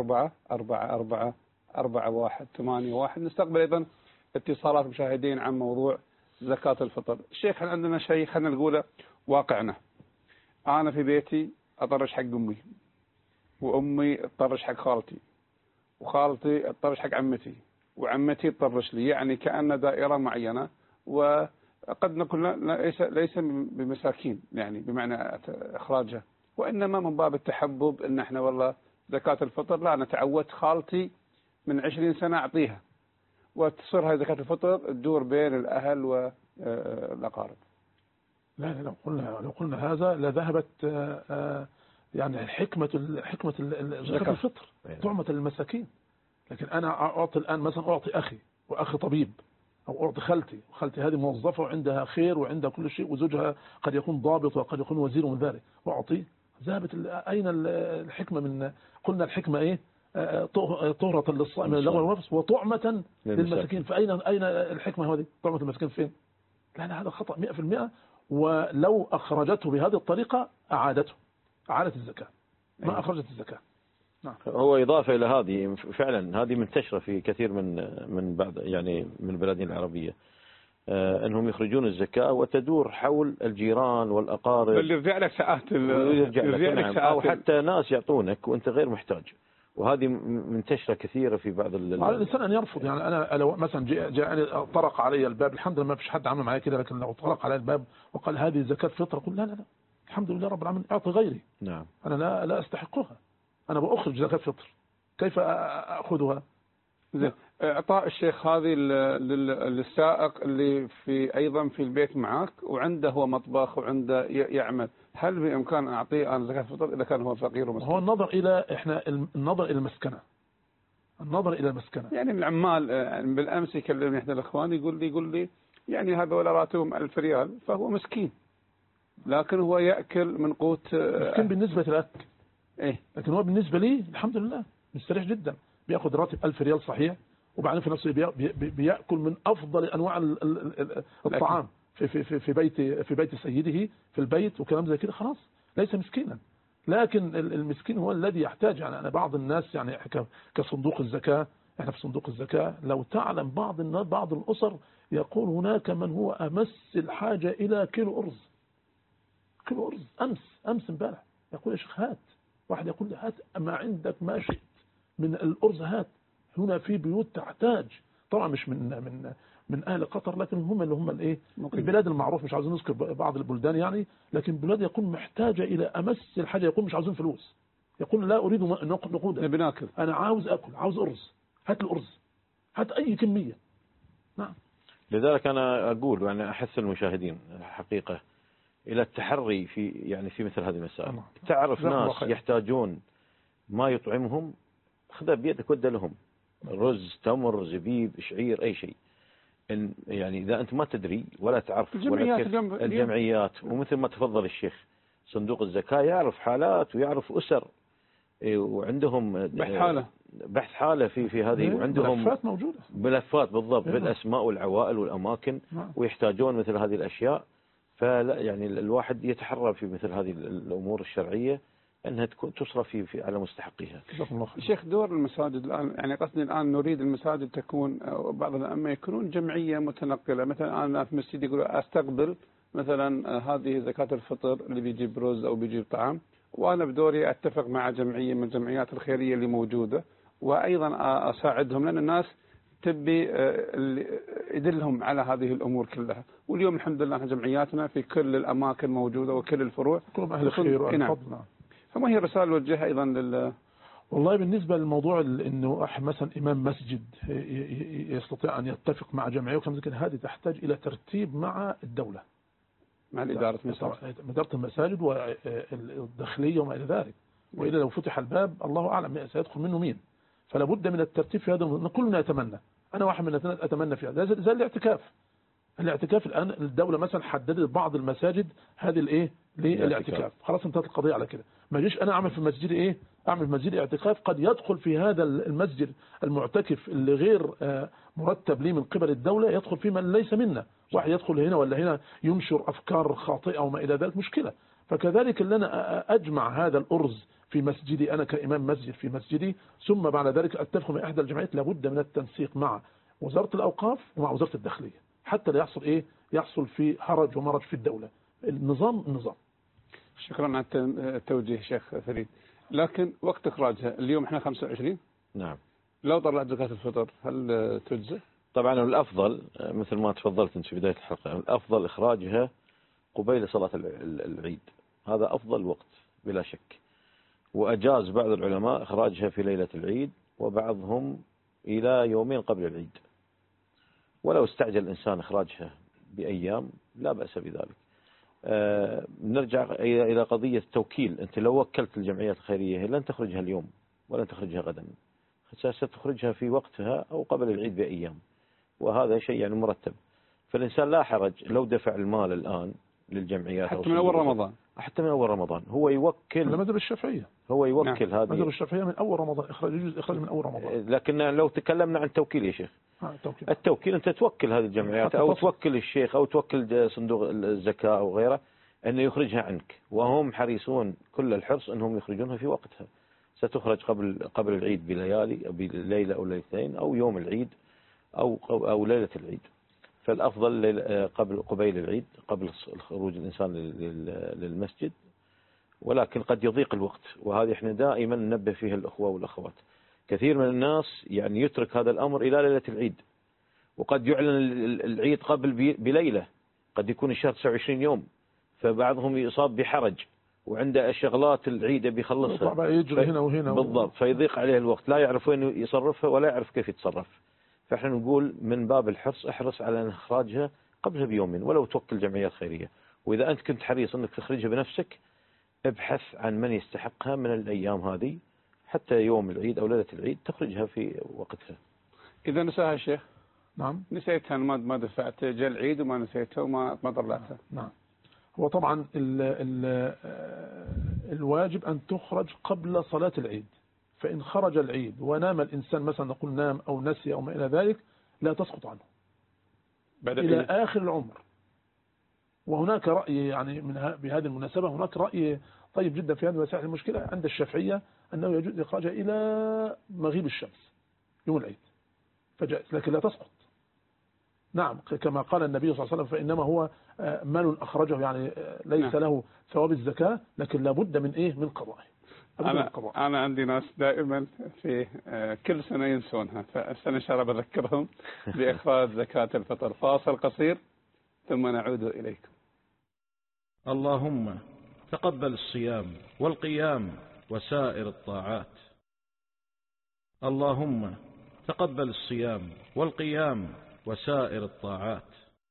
44444181. نستقبل أيضا اتصالات مشاهدين عن موضوع زكاة الفطر. الشيخ عندنا شيء خلينا نقوله واقعنا. أنا في بيتي أطرش حق أمي، وأمي تطرش حق خالتي، وخالتي تطرش حق عمتي، وعمتي تطرش لي، يعني كأن دائرة معينة، وقد نكون ليس بمساكين يعني بمعنى إخراجها، وإنما من باب التحبب إن إحنا والله زكاة الفطر لا نتعود خالتي من 20 سنة أعطيها، وتصير هذه زكاة الفطر تدور بين الأهل والأقارب. لا لو قلنا هذا لذهبت يعني حكمة زكاة الفطر طعمة للمساكين. لكن أنا أعطي الآن مثلا أعطي أخي، وأخي طبيب، أو أعطي خالتي، وخالتي هذه موظفة وعندها خير وعندها كل شيء، وزوجها قد يكون ضابط وقد يكون وزير من ذلك، وأعطيه. ذهبت أين الحكمة من قلنا الحكمة إيه؟ طهرة للصائم من اللغو والرفث وطعمة للمساكين. فأين الحكمة هذه؟ طعمة المساكين فين؟ لا هذا خطأ 100%. ولو أخرجته بهذه الطريقة أعادت الزكاة، ما أخرجت الزكاة. نعم. هو إضافة إلى هذه، فعلا هذه منتشرة في كثير من بعض يعني من البلدان العربية. أنهم يخرجون الزكاة وتدور حول الجيران والأقارب، بل يرجع لك ساعات يرجع لك أو حتى ناس يعطونك وأنت غير محتاج، وهذه منتشرة كثيرة في بعض على الإنسان أن يرفض. يعني أنا لو مثلا جاءني طرق علي الباب، الحمد لله ما فيش حد عمل معايا كده، لكن لو طرق علي الباب وقال هذه زكاة فطر، قل لا لا لا، الحمد لله رب العالمين، أعطي غيري. نعم. أنا لا أستحقها، أنا بأخرج زكاة فطر، كيف أخذها؟ إعطاء الشيخ هذه للسائق اللي أيضا في البيت معك وعنده هو مطبخ وعنده يعمل، هل بإمكان أعطيه أنا زكاة فطر إذا كان هو فقير ومسكين؟ هو النظر إلى النظر إلى المسكنة، النظر إلى المسكنة. يعني العمال بالأمس يكلمني إحدى الأخوان يقول لي يعني هذول راتبهم 1000 ريال، فهو مسكين لكن هو يأكل من قوت. مسكين بالنسبة لك إيه، لكن هو بالنسبة لي الحمد لله مستريح جدا، بياخذ راتب 1000 ريال صحيح، وبعدين في نفسه بيأكل من أفضل أنواع الطعام في بيت سيده في البيت وكلام زي كده، خلاص ليس مسكينا. لكن المسكين هو الذي يحتاج. يعني أنا بعض الناس يعني كصندوق الزكاة، احنا في صندوق الزكاة لو تعلم بعض الأسر يقول هناك من هو أمس الحاجة إلى كيلو أرز. كيلو أرز أمس امبارح يقول يا شيخ هات، واحد يقول لي هات ما عندك ما شئت من الأرز هات. هنا في بيوت تحتاج، طبعا مش من أهل قطر، لكن هم اللي هم الايه البلاد المعروف، مش عاوزين نذكر بعض البلدان يعني، لكن بلاد يكون محتاجة إلى أمس الحاجة، يقول مش عاوزين فلوس، يقول لا أريد نقودا، بناكل، أنا عاوز أكل، عاوز أرز، هات الأرز، هات أي كمية. نعم. لذلك أنا أقول وأنا أحث المشاهدين حقيقة إلى التحري في مثل هذه المسائل. تعرف ناس يحتاجون ما يطعمهم، خذها بيدك ودى لهم، رز، تمر، زبيب، شعير، أي شيء. يعني إذا أنت ما تدري ولا تعرف الجمعيات ومثل ما تفضل الشيخ صندوق الزكاة يعرف حالات ويعرف أسر وعندهم بحث حالة في هذه، وعندهم ملفات موجودة، ملفات بالضبط بالأسماء والعوائل والأماكن، ويحتاجون مثل هذه الأشياء. فلا يعني الواحد يتحرى في مثل هذه الأمور الشرعية أنها تكون تصرف على مستحقها. شيخ دور المساجد الآن، يعني قصدي الآن نريد المساجد تكون بعض الأئمة يكونون جمعية متنقلة. مثلا أنا في مسجد يقولوا أستقبل مثلا هذه زكاة الفطر اللي بيجيب رز أو بيجيب طعام، وأنا بدوري أتفق مع جمعية من الجمعيات الخيرية اللي موجودة، وأيضا أساعدهم، لأن الناس تبي يدلهم على هذه الأمور كلها. واليوم الحمد لله جمعياتنا في كل الأماكن موجودة وكل الفروع، كلهم أهل خير وأهل فضل. فما هي رسالة وجهها أيضا والله بالنسبة للموضوع إنه مثلا إمام مسجد يستطيع أن يتفق مع جمعية وكم ذلك، هذه تحتاج إلى ترتيب مع الدولة، مع إدارة المساجد والداخلية وما إلى ذلك. وإلا لو فتح الباب الله أعلم سيدخل منه مين، فلا بد من الترتيب في هذا. كلنا نتمنى، أنا واحد من الناس أتمنى في هذا، زي الاعتكاف الآن الدولة مثلا حددت بعض المساجد هذه للاعتكاف، خلاص انتهت القضية على كده. ما جيش أنا أعمل في مسجدي أعمل في مسجدي اعتكاف، قد يدخل في هذا المسجد المعتكف اللي غير مرتب لي من قبل الدولة، يدخل في من ليس منا، واحد يدخل هنا ولا هنا ينشر أفكار خاطئة وما إلى ذلك، مشكلة. فكذلك اللي أنا أجمع هذا الأرز في مسجدي أنا كإمام مسجد في مسجدي، ثم بعد ذلك أتفق مع إحدى الجمعيات، لابد من التنسيق مع وزارة الأوقاف ومع وزارة الداخلية، حتى لا يحصل يحصل في هرج ومرج في الدولة. النظام. شكرا على التوجيه شيخ فريد. لكن وقت إخراجها اليوم احنا 25. نعم. لو طلعت زكاة الفطر هل تجزئ؟ طبعا الأفضل مثل ما تفضلت أنت في بداية الحلقة، الأفضل إخراجها قبيل صلاة العيد، هذا أفضل وقت بلا شك. وأجاز بعض العلماء إخراجها في ليلة العيد، وبعضهم إلى يومين قبل العيد. ولو استعجل الإنسان إخراجها بأيام لا بأس بذلك. نرجع إلى قضية التوكيل. أنت لو وكلت الجمعيات الخيرية لن تخرجها اليوم ولن تخرجها غدا، ستخرجها في وقتها أو قبل العيد بأيام، وهذا شيء يعني مرتب. فالإنسان لا حرج لو دفع المال الآن للجمعيات حتى من أول رمضان، حتى من أول رمضان هو يوكل. مذهب الشافعية هو يوكل. نعم. هذه مذهب الشافعية من أول رمضان، إخراج من أول رمضان. لكن لو تكلمنا عن التوكيل يا شيخ، التوكيل أنت توكل هذه الجمعيات أو توكل الشيخ أو توكل صندوق الزكاة أو غيره أنه يخرجها عنك، وهم حريصون كل الحرص أنهم يخرجونها في وقتها. ستخرج قبل العيد بليلة أو ليلتين، أو يوم العيد أو ليلة العيد. فالأفضل قبيل العيد، قبل خروج الإنسان للمسجد، ولكن قد يضيق الوقت، وهذه احنا دائما ننبه فيها الأخوة والأخوات. كثير من الناس يعني يترك هذا الأمر إلى ليلة العيد، وقد يعلن العيد قبل بليلة، قد يكون الشهر 29 يوم، فبعضهم يصاب بحرج وعنده شغلات العيد بيخلصها، يجري هنا وهنا بالضبط، فيضيق عليه الوقت، لا يعرف وين يصرفها ولا يعرف كيف يتصرف. فاحنا نقول من باب الحرص احرص على إخراجها قبلها بيومين، ولو توكل جمعيات خيرية. وإذا أنت كنت حريص أنك تخرجها بنفسك، ابحث عن من يستحقها من الأيام هذه، حتى يوم العيد أو ليلة العيد تخرجها في وقتها. إذا نساها الشيخ، نعم، نسيتها، ما دفعت، جاء العيد وما نسيتها وما طلعتها. نعم. هو طبعا الواجب أن تخرج قبل صلاة العيد، فإن خرج العيد ونام الإنسان مثلا، نقول نام أو نسي أو ما إلى ذلك، لا تسقط عنه إلى آخر العمر. وهناك رأي يعني بهذه المناسبة، هناك رأي طيب جدا في هذه المسائل. المشكلة عند الشافعية أنه يجوز إخراجها إلى مغيب الشمس يوم العيد، فجائز، لكن لا تسقط. نعم، كما قال النبي صلى الله عليه وسلم: فإنما هو مال أخرجه، يعني ليس له ثواب الزكاة، لكن لابد من من قضائه. أنا عندي ناس دائما في كل سنة ينسونها، فالسنة إن شاء الله بذكرهم بإخراج زكاة الفطر. فاصل قصير ثم نعود إليكم. اللهم تقبل الصيام والقيام وسائر الطاعات. اللهم تقبل الصيام والقيام وسائر الطاعات.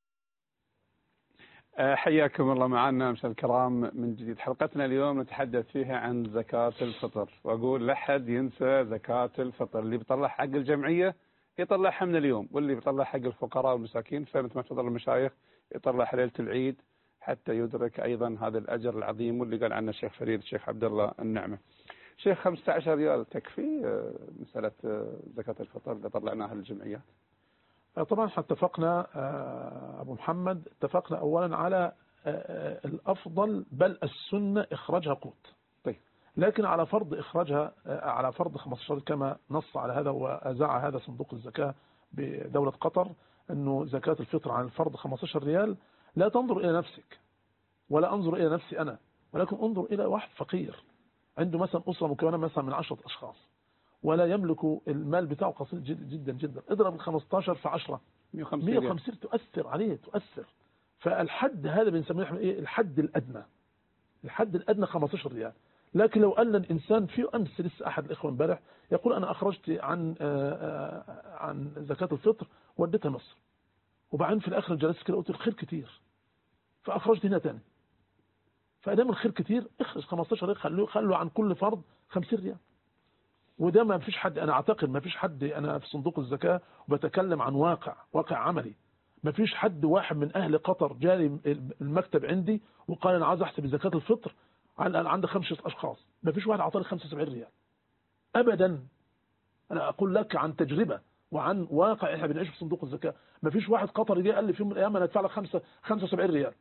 حياكم الله معنا مشاهدينا الكرام من جديد. حلقتنا اليوم نتحدث فيها عن زكاة الفطر، وأقول لا حد ينسى زكاة الفطر. اللي بيطلع حق الجمعية يطلعها من اليوم، واللي بيطلع حق الفقراء والمساكين فمثل ما تفضل المشايخ يطلع ليلة العيد حتى يدرك أيضا هذا الأجر العظيم، واللي قال عنه الشيخ فريد الشيخ عبد الله النعمة. شيخ 15 ريال تكفي مسألة زكاة الفطر اللي طلعناها للجمعيات؟ طبعا اتفقنا أبو محمد، اتفقنا أولا على الأفضل بل السنة إخراجها قوت. طيب. لكن على فرض إخراجها على فرض 15 كما نص على هذا وأذاع هذا صندوق الزكاة بدولة قطر، أنه زكاة الفطر عن الفرض 15 ريال. لا تنظر إلى نفسك ولا أنظر إلى نفسي أنا، ولكن انظر إلى واحد فقير عنده مثلا أسرة مكونة مثلا من 10 أشخاص ولا يملك المال بتاعه قصير جدا جدا. اضرب 15 في 10 150 تؤثر عليه، تؤثر. فالحد هذا بنسميه الحد الأدنى. الحد الأدنى 15 ريال. لكن لو أن الإنسان في أمس لسه أحد الإخوة امبارح يقول أنا أخرجت عن زكاة الفطر وديتها مصر، وبعدين في الآخر جلست كده قلت الخير كتير فأخرجت هنا تاني. فأدام الخير كتير اخرج 15 ريال، خلوا عن كل فرض 50 ريال. وده ما فيش حد، أنا أعتقد ما فيش حد، أنا في صندوق الزكاة وبتكلم عن واقع عملي، ما فيش حد واحد من أهل قطر جالي المكتب عندي وقال أنا عايز أحسب زكاة الفطر عند 5 أشخاص، ما فيش واحد أعطاني 75 ريال أبدا. أنا أقول لك عن تجربة وعن واقع إحنا بنعيش في صندوق الزكاة. ما فيش واحد قطري جه قال لي في يوم من الأيام أنا أدفع لك 75 ريال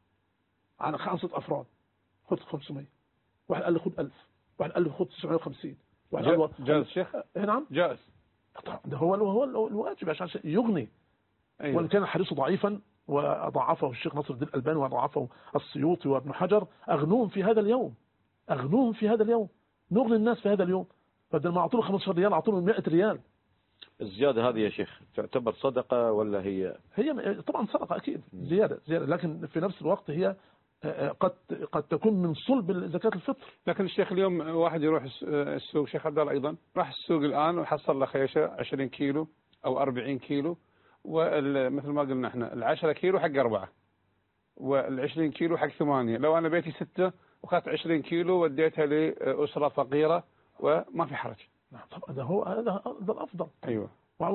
على 5 أفراد، خد 500. واحد قال لي خد 1000، واحد قال لي خد 950. جائز شيخ؟ نعم جائز. ده هو الواجب عشان يغني. أيوة. وإن كان حديثه ضعيفا وضعفه الشيخ ناصر الدين الألباني وضعفه السيوطي وابن حجر، أغنوهم في هذا اليوم، أغنوهم في هذا اليوم، نغني الناس في هذا اليوم. بدل ما أعطوه 15 ريال أعطوه 100 ريال. الزيادة هذه يا شيخ تعتبر صدقة ولا هي طبعا صدقة أكيد، زيادة، لكن في نفس الوقت هي قد تكون من صلب زكاة الفطر. لكن الشيخ اليوم واحد يروح السوق، شيخ عبد الله أيضا راح السوق الآن وحصل له خيشة 20 كيلو أو 40 كيلو، ومثل ما قلنا احنا 10 كيلو حق 4 وال20 كيلو حق 8. لو أنا بيتي 6 وأخذت 20 كيلو وديتها لأسرة فقيرة وما في حرج. نعم طبعا هذا الأفضل. أيوة.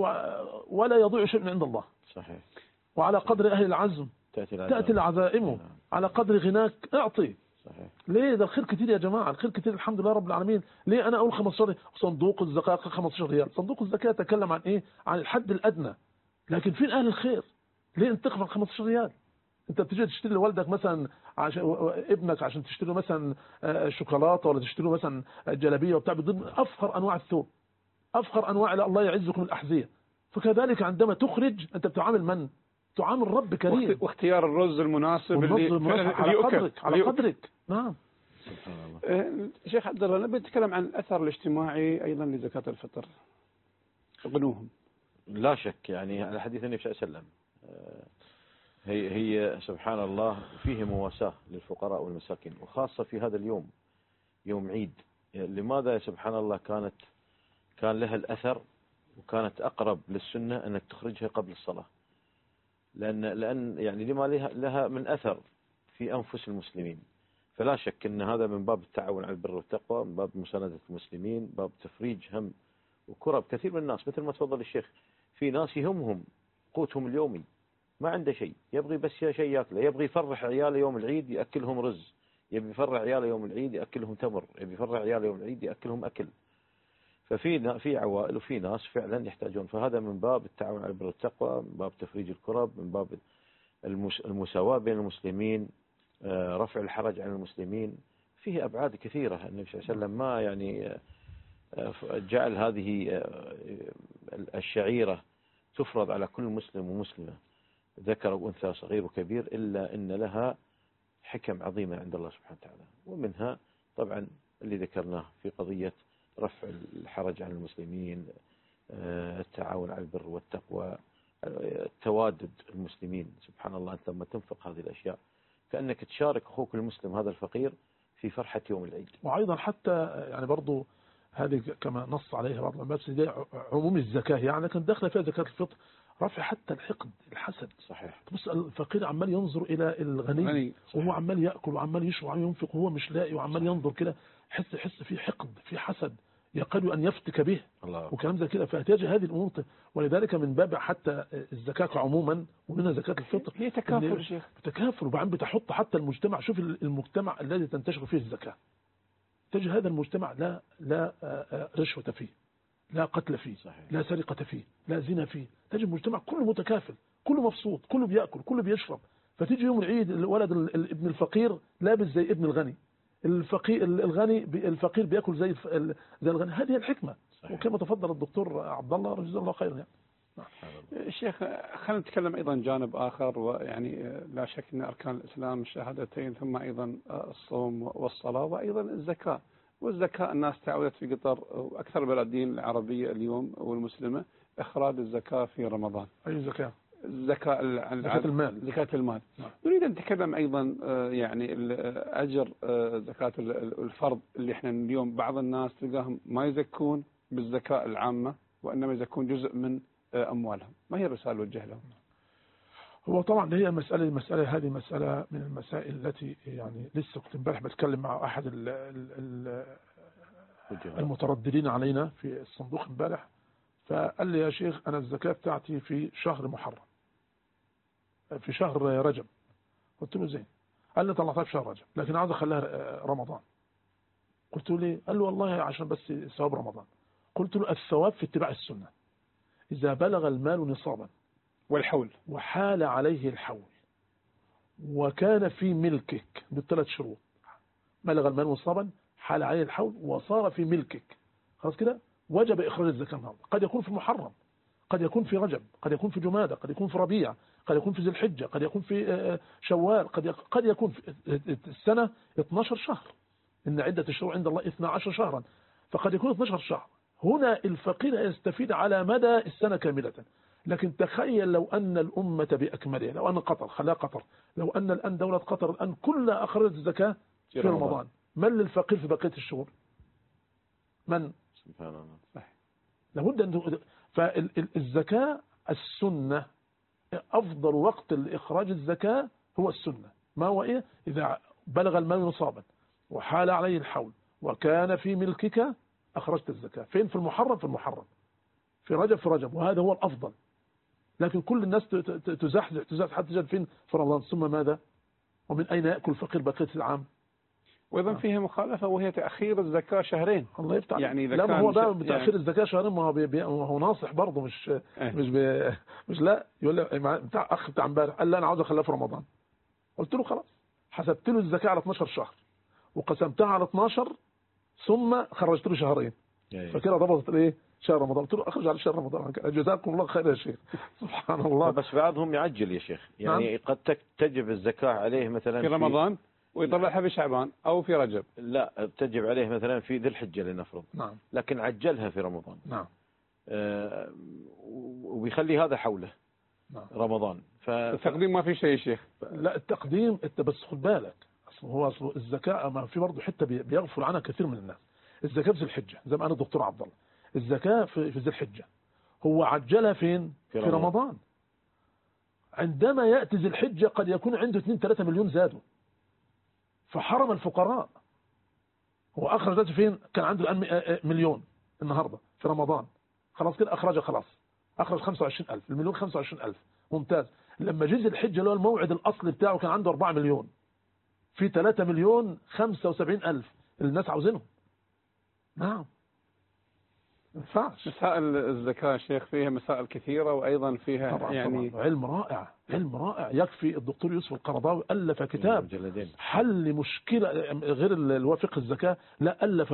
ولا يضيع شيء من عند الله. صحيح. وعلى قدر أهل العزم تأتي العزائم، على قدر غناك اعطي. صحيح. ليه؟ ده الخير كتير يا جماعة، الخير كتير الحمد لله رب العالمين. ليه أنا أقول 15 صندوق الزكاة 15 ريال؟ صندوق الزكاة يتكلم عن إيه؟ عن الحد الأدنى. لكن فين أهل الخير؟ ليه أنت تقبل 15 ريال؟ أنت بتيجي تشتري لوالدك مثلا ابنك عشان تشتري له مثلا شوكولاتة ولا تشتري له مثلا جلابية وبتاع، ضمن أفخر أنواع الثوب، أفخر أنواع الله يعزكم الأحذية. فكذلك عندما تخرج أنت بتعامل من؟ تعامل رب كريم، واختيار الرز المناسب على قدرك، على قدرك. نعم. سبحان الله. شيخ عبد الله، نبي نتكلم عن الأثر الاجتماعي أيضا لزكاة الفطر، غنوهم. لا شك يعني على حديث النبي صلى الله عليه وسلم هي سبحان الله فيه مواساة للفقراء والمساكين، وخاصة في هذا اليوم يوم عيد. لماذا سبحان الله كان لها الأثر وكانت أقرب للسنة أنك تخرجها قبل الصلاة، لأن يعني لما لها من أثر في أنفس المسلمين. فلا شك أن هذا من باب التعاون على البر والتقوى، من باب مساندة المسلمين، باب تفريج هم وكرب كثير من الناس. مثل ما تفضل الشيخ، في ناس يهمهم قوتهم اليومي، ما عنده شيء، يبغي بس شيء ياكله، يبغي يفرح عياله يوم العيد يأكلهم رز، يبغي يفرح عياله يوم العيد يأكلهم تمر، يبغي يفرح عياله يوم العيد يأكلهم أكل. ففي عوائل وفي ناس فعلا يحتاجون. فهذا من باب التعاون على البر والتقوى، من باب تفريج الكرب، من باب المساواة بين المسلمين، رفع الحرج عن المسلمين. فيه أبعاد كثيرة. النبي صلى الله عليه وسلم ما يعني جعل هذه الشعيرة تفرض على كل مسلم ومسلمة، ذكر وأنثى، صغير وكبير، إلا إن لها حكم عظيمة عند الله سبحانه وتعالى. ومنها طبعا اللي ذكرناه في قضية رفع الحرج عن المسلمين، التعاون على البر والتقوى، توادد المسلمين. سبحان الله، أنت لما تنفق هذه الأشياء كأنك تشارك أخوك المسلم هذا الفقير في فرحة يوم العيد. وأيضا حتى يعني برضو هذه كما نص عليها بعض العلماء عموم الزكاة، يعني كان داخله فيها زكاة الفطر، رفع حتى الحقد، الحسد. صحيح. بص الفقير عمال ينظر إلى الغني وهو عمال يأكل وعمال يشرب وعمال ينفق وهو مش لاقي وعمال ينظر كده، حس في حقد، في حسد يقال أن يفتك به وكلام زي كده. فاحتاج هذه الأمور، ولذلك من باب حتى الزكاة عموما ومنها زكاة الفطر هي تكافل شيخ، تكافل. وبعدين بتحط حتى المجتمع، شوف المجتمع الذي تنتشر فيه الزكاة، تجد هذا المجتمع لا رشوة فيه، لا قتل فيه، صحيح، لا سرقة فيه، لا زنا فيه. تجد المجتمع كله متكافل، كله مبسوط، كله بيأكل، كله بيشرب. فتيجي يوم العيد الولد ابن الفقير لابس زي ابن الغني، الفقير بيأكل زي الغني. هذه الحكمة. صحيح. وكما تفضل الدكتور عبد الله جزاه الله خيرا يعني. الشيخ خلينا نتكلم أيضا جانب آخر، ويعني لا شك أن أركان الإسلام الشهادتين، ثم أيضا الصوم والصلاة وأيضا الزكاة. والزكاة الناس تعودت في قطر وأكثر البلدين العربية اليوم والمسلمة إخراج الزكاة في رمضان. أي زكاة؟ زكاة المال. زكاة المال. نريد أن نتكلم أيضا يعني أجر زكاة الفرض، اللي احنا اليوم بعض الناس تلقاهم ما يزكون بالزكاة العامة، وإنما يزكون جزء من أموالهم. ما هي الرسالة الوجه لهم؟ هو طبعا هي هذه مسألة من المسائل التي يعني لسه كنت امبارح بتكلم مع أحد المترددين علينا في الصندوق امبارح، فقال لي يا شيخ أنا الزكاة بتاعتي في شهر محرم، في شهر رجب. قلت له زين. قال لي طلعتها في شهر رجب لكن عاوز اخليها رمضان. قلت له ليه؟ قال له والله عشان بس ثواب رمضان. قلت له الثواب في اتباع السنة. إذا بلغ المال نصابا والحول وحال عليه الحول وكان في ملكك بالثلاث شروط، بلغ المال نصابا، حال عليه الحول، وصار في ملكك، خلاص كده وجب إخراج الزكاة من هذا. قد يكون في محرم، قد يكون في رجب، قد يكون في جمادى، قد يكون في ربيع، قد يكون في ذي الحجة، قد يكون في شوال، قد يكون في السنة 12 شهر، إن عدة الشهور عند الله 12 شهرا، فقد يكون 12 شهر. هنا الفقير يستفيد على مدى السنة كاملة. لكن تخيل لو أن الأمة بأكملها، لو أن قطر، خلاها قطر، لو أن الآن دولة قطر الآن كلها أخرجت الزكاة في رمضان، من للفقير في بقية الشهور؟ من؟ سبحان الله. صحيح. لابد أن فالزكاة السنة، أفضل وقت لإخراج الزكاة هو السنة. ما هو إيه؟ إذا بلغ المال نصابا وحال عليه الحول وكان في ملكك أخرجت الزكاة. فين؟ في المحرم، في المحرم، في رجب، في رجب، وهذا هو الأفضل. لكن كل الناس تزحزح حتى تجد فين؟ في رمضان. ثم ماذا؟ ومن أين يأكل الفقير بقية العام؟ وإذا فيها مخالفة وهي تأخير الزكاة شهرين. الله يفتح يعني لا، ما هو ده بتأخير الزكاة شهرين، ما هو ناصح برضه، مش لا يقول لي بتاع أخ بتاع امبارح قال لا أنا عاوز أخليها في رمضان. قلت له خلاص، حسبت له الزكاة على 12 شهر وقسمتها على 12 ثم خرجت له شهرين، فكده ضبطت الايه؟ شهر رمضان، قلت له أخرج على شهر رمضان، جزاكم الله خير يا شيخ. سبحان الله. بس بعضهم يعجل يا شيخ، يعني قد تجب الزكاة عليه مثلا في رمضان ويطلعها في شعبان أو في رجب. لا، تجب عليه مثلا في ذي الحجة لنفرض. نعم. لكن عجلها في رمضان. نعم. وبيخلي هذا حوله. نعم. رمضان. التقديم ما في شيء يا شيخ. لا، التقديم انت بس خد بالك، أصل الزكاة ما في برضه حتى بيغفل عنها كثير من الناس. الزكاة في ذي الحجة زي ما أنا الدكتور عبد الله، الزكاة في ذي الحجة، هو عجلها فين؟ في رمضان. عندما يأتي ذي الحجة قد يكون عنده 2-3 مليون زادوا، فحرم الفقراء. هو أخرج ذاته فين؟ كان عنده الآن مليون النهاردة في رمضان، خلاص كده خلاص أخرج 25,000، المليون 25,000، ممتاز. لما جه ذي الحجة اللي هو الموعد الأصلي بتاعه كان عنده 4 مليون، في 3,075,000 الناس عاوزينهم. نعم، ما ينفعش. مسائل الزكاة شيخ فيها مسائل كثيرة، وأيضا فيها طبعا يعني طبعا. علم رائع، علم رائع. يكفي الدكتور يوسف القرضاوي ألف كتاب حل مشكلة غير اللي هو فقه الزكاة، لا ألف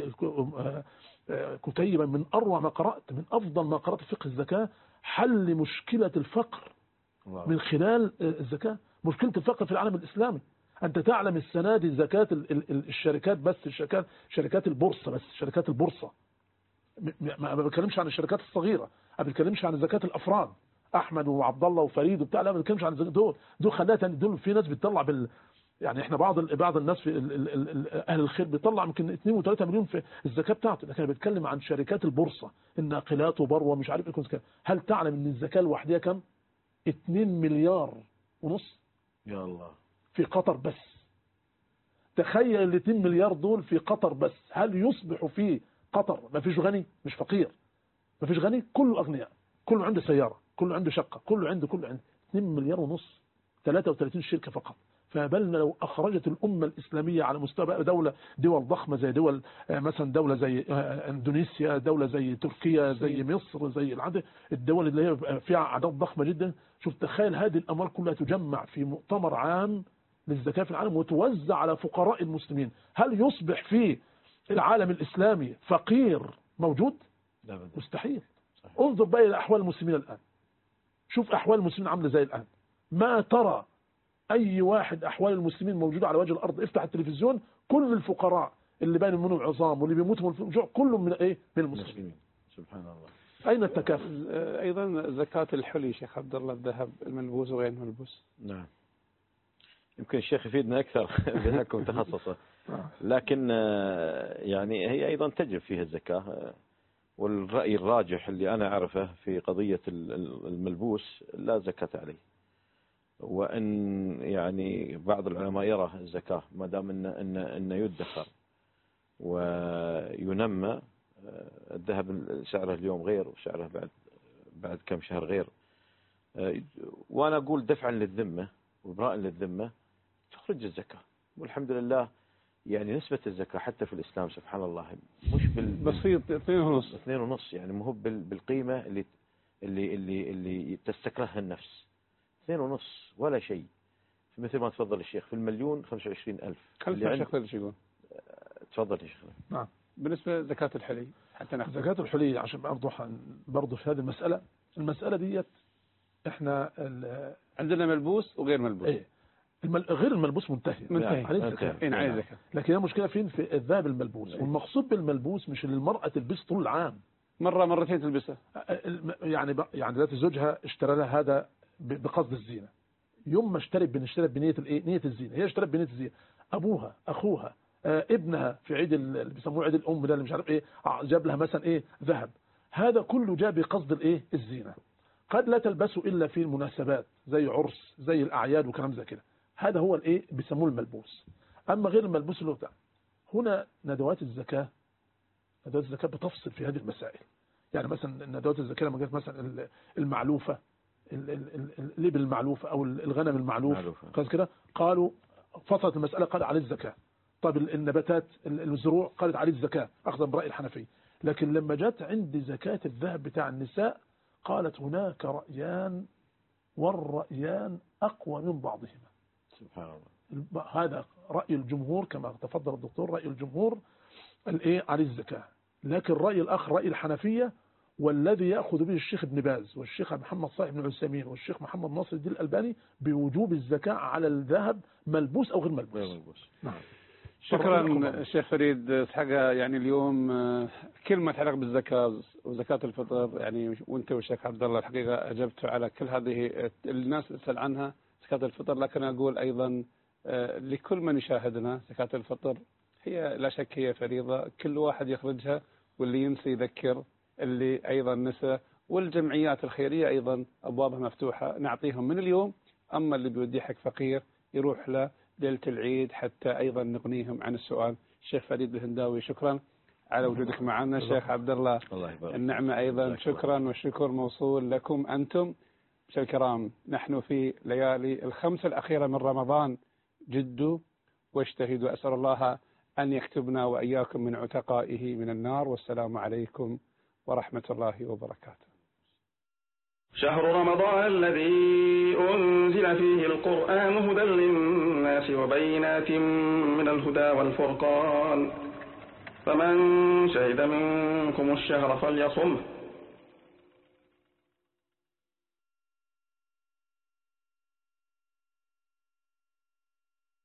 كتيبا من أروع ما قرأت، من أفضل ما قرأت فقه الزكاة، حل مشكلة الفقر من خلال الزكاة. مشكلة الفقر في العالم الإسلامي، أنت تعلم السنة دي زكاة الشركات، بس شركات البورصة، بس شركات البورصة، ما بتكلمش عن الشركات الصغيرة، ما بتكلمش عن زكاة الأفراد أحمد وعبد الله وفريد وبتاع، لا ما بتكلمش عن دول خلاها دول في ناس بتطلع يعني احنا بعض الناس في اهل الخير بيطلع يمكن 2 و3 مليون في الزكاة بتاعته، لكن انا بتكلم عن شركات البورصة، الناقلات وبروة مش عارف ايه. هل تعلم ان الزكاة الوحدية كم؟ 2 مليار ونص يا الله في قطر بس. تخيل ال 2 مليار دول في قطر بس. هل يصبح في قطر ما فيش غني؟ مش فقير، ما فيش غني، كله أغنياء، كله عنده سيارة، كله عنده شقة، كله عنده 2 مليار ونص، 33 شركة فقط. فبالنا لو أخرجت الأمة الإسلامية على مستوى دول ضخمة زي دول مثلا دولة زي إندونيسيا، دولة زي تركيا، زي مصر، زي الدول اللي هي فيها أعداد ضخمة جدا. شوف تخيل هذه الأموال كلها تجمع في مؤتمر عام للزكاة في العالم وتوزع على فقراء المسلمين. هل يصبح في العالم الإسلامي فقير موجود؟ مستحيل. انظر بقى إلى أحوال المسلمين الآن، شوف أحوال المسلمين عاملة زي الآن، ما ترى أي واحد أحوال المسلمين موجودة على وجه الأرض. افتح التلفزيون، كل الفقراء اللي بين منهم عظام واللي بيموتوا من الجوع كلهم من إيه؟ من المسلمين. سبحان الله. أين التكافل؟ أيضا زكاة الحلي شيخ عبد الله، الذهب الملبوس وغير الملبوس. نعم، يمكن الشيخ يفيدنا أكثر بأنكم تخصصه، لكن يعني هي أيضا تجب فيها الزكاة. والرأي الراجح اللي أنا أعرفه في قضية الملبوس لا زكاة عليه، وأن يعني بعض العلماء يرى الزكاة ما دام إنه يدخر وينمى. الذهب سعره اليوم غير وسعره بعد كم شهر غير. وأنا أقول دفعا للذمة وإبراء للذمة تخرج الزكاة، والحمد لله يعني نسبة الزكاة حتى في الإسلام سبحان الله مش بسيط 2.5 يعني مو بالقيمة اللي تستكرهها النفس. 2.5 ولا شيء، مثل ما تفضل الشيخ في المليون 25,000. خلف الشيخ ايش يقول؟ تفضل يا شيخ. نعم، بالنسبة لزكاة الحلي حتى ناخذ زكاة الحلي عشان أوضح برضه في هذه المسألة ديت احنا عندنا ملبوس وغير ملبوس. ايه، غير الملبوس منتهي عليه الزكاة. لكن هي مشكلة فين؟ في الذهب الملبوس. والمقصود بالملبوس مش اللي المرأة تلبسه طول العام، مرتين تلبسه. يعني ذات زوجها اشترى لها هذا بقصد الزينة. يوم ما بنشتري بنية الايه؟ نية الزينة. هي اشترت بنية الزينة، ابوها، اخوها، ابنها في عيد اللي بيسموه عيد الام ده اللي مش عارف ايه، جاب لها مثلا ايه؟ ذهب. هذا كله جاء بقصد الايه؟ الزينة. قد لا تلبسه الا في المناسبات زي عرس، زي الاعياد وكلام زي كده. هذا هو الايه؟ بيسموه الملبوس. اما غير الملبوس اللي هو بتاع هنا ندوات الزكاة بتفصل في هذه المسائل. يعني مثلا ندوات الزكاة لما جت مثلا المعلوفة، الإبل المعلوفة أو الغنم المعلوف كده، قالوا فصلت المسألة قال عليه الزكاة. طب النباتات الزروع قالت عليه الزكاة أخذا برأي الحنفية. لكن لما جت عند زكاة الذهب بتاع النساء قالت هناك رأيان، والرأيان أقوى من بعضهما. سبحان الله. هذا رأي الجمهور كما تفضل الدكتور، رأي الجمهور الايه؟ عليه الزكاة. لكن رأي الأخ رأي الحنفية، والذي يأخذ به الشيخ ابن باز والشيخ محمد صالح بن عثيمين والشيخ محمد ناصر الدين الألباني بوجوب الزكاة على الذهب ملبوس أو غير ملبوس. نعم. شكرا شيخ فريد. حاجة يعني اليوم كلمة تتعلق بالزكاة وزكاة الفطر، يعني وانت والشيخ عبد الله الحقيقة أجبتوا على كل هذه الناس تسأل عنها زكاة الفطر، لكن أقول أيضا لكل من يشاهدنا زكاة الفطر هي لا شك هي فريضة، كل واحد يخرجها، واللي ينسى يذكر اللي أيضا نسى، والجمعيات الخيرية أيضا أبوابها مفتوحة نعطيهم من اليوم. أما اللي بيوديه حق فقير يروح له ليلة العيد حتى أيضا نغنيهم عن السؤال. الشيخ فريد الهنداوي شكرا على وجودك معنا. الشيخ عبد الله النعمة أيضا شكرا، والشكر موصول لكم أنتم مشاهدينا الكرام. نحن في ليالي الخمس الأخيرة من رمضان، جدوا واجتهدوا. أسأل الله أن يكتبنا وإياكم من عتقائه من النار، والسلام عليكم ورحمة الله وبركاته. شهر رمضان الذي أنزل فيه القرآن هدى للناس وبينات من الهدى والفرقان، فمن شهد منكم الشهر فليصمه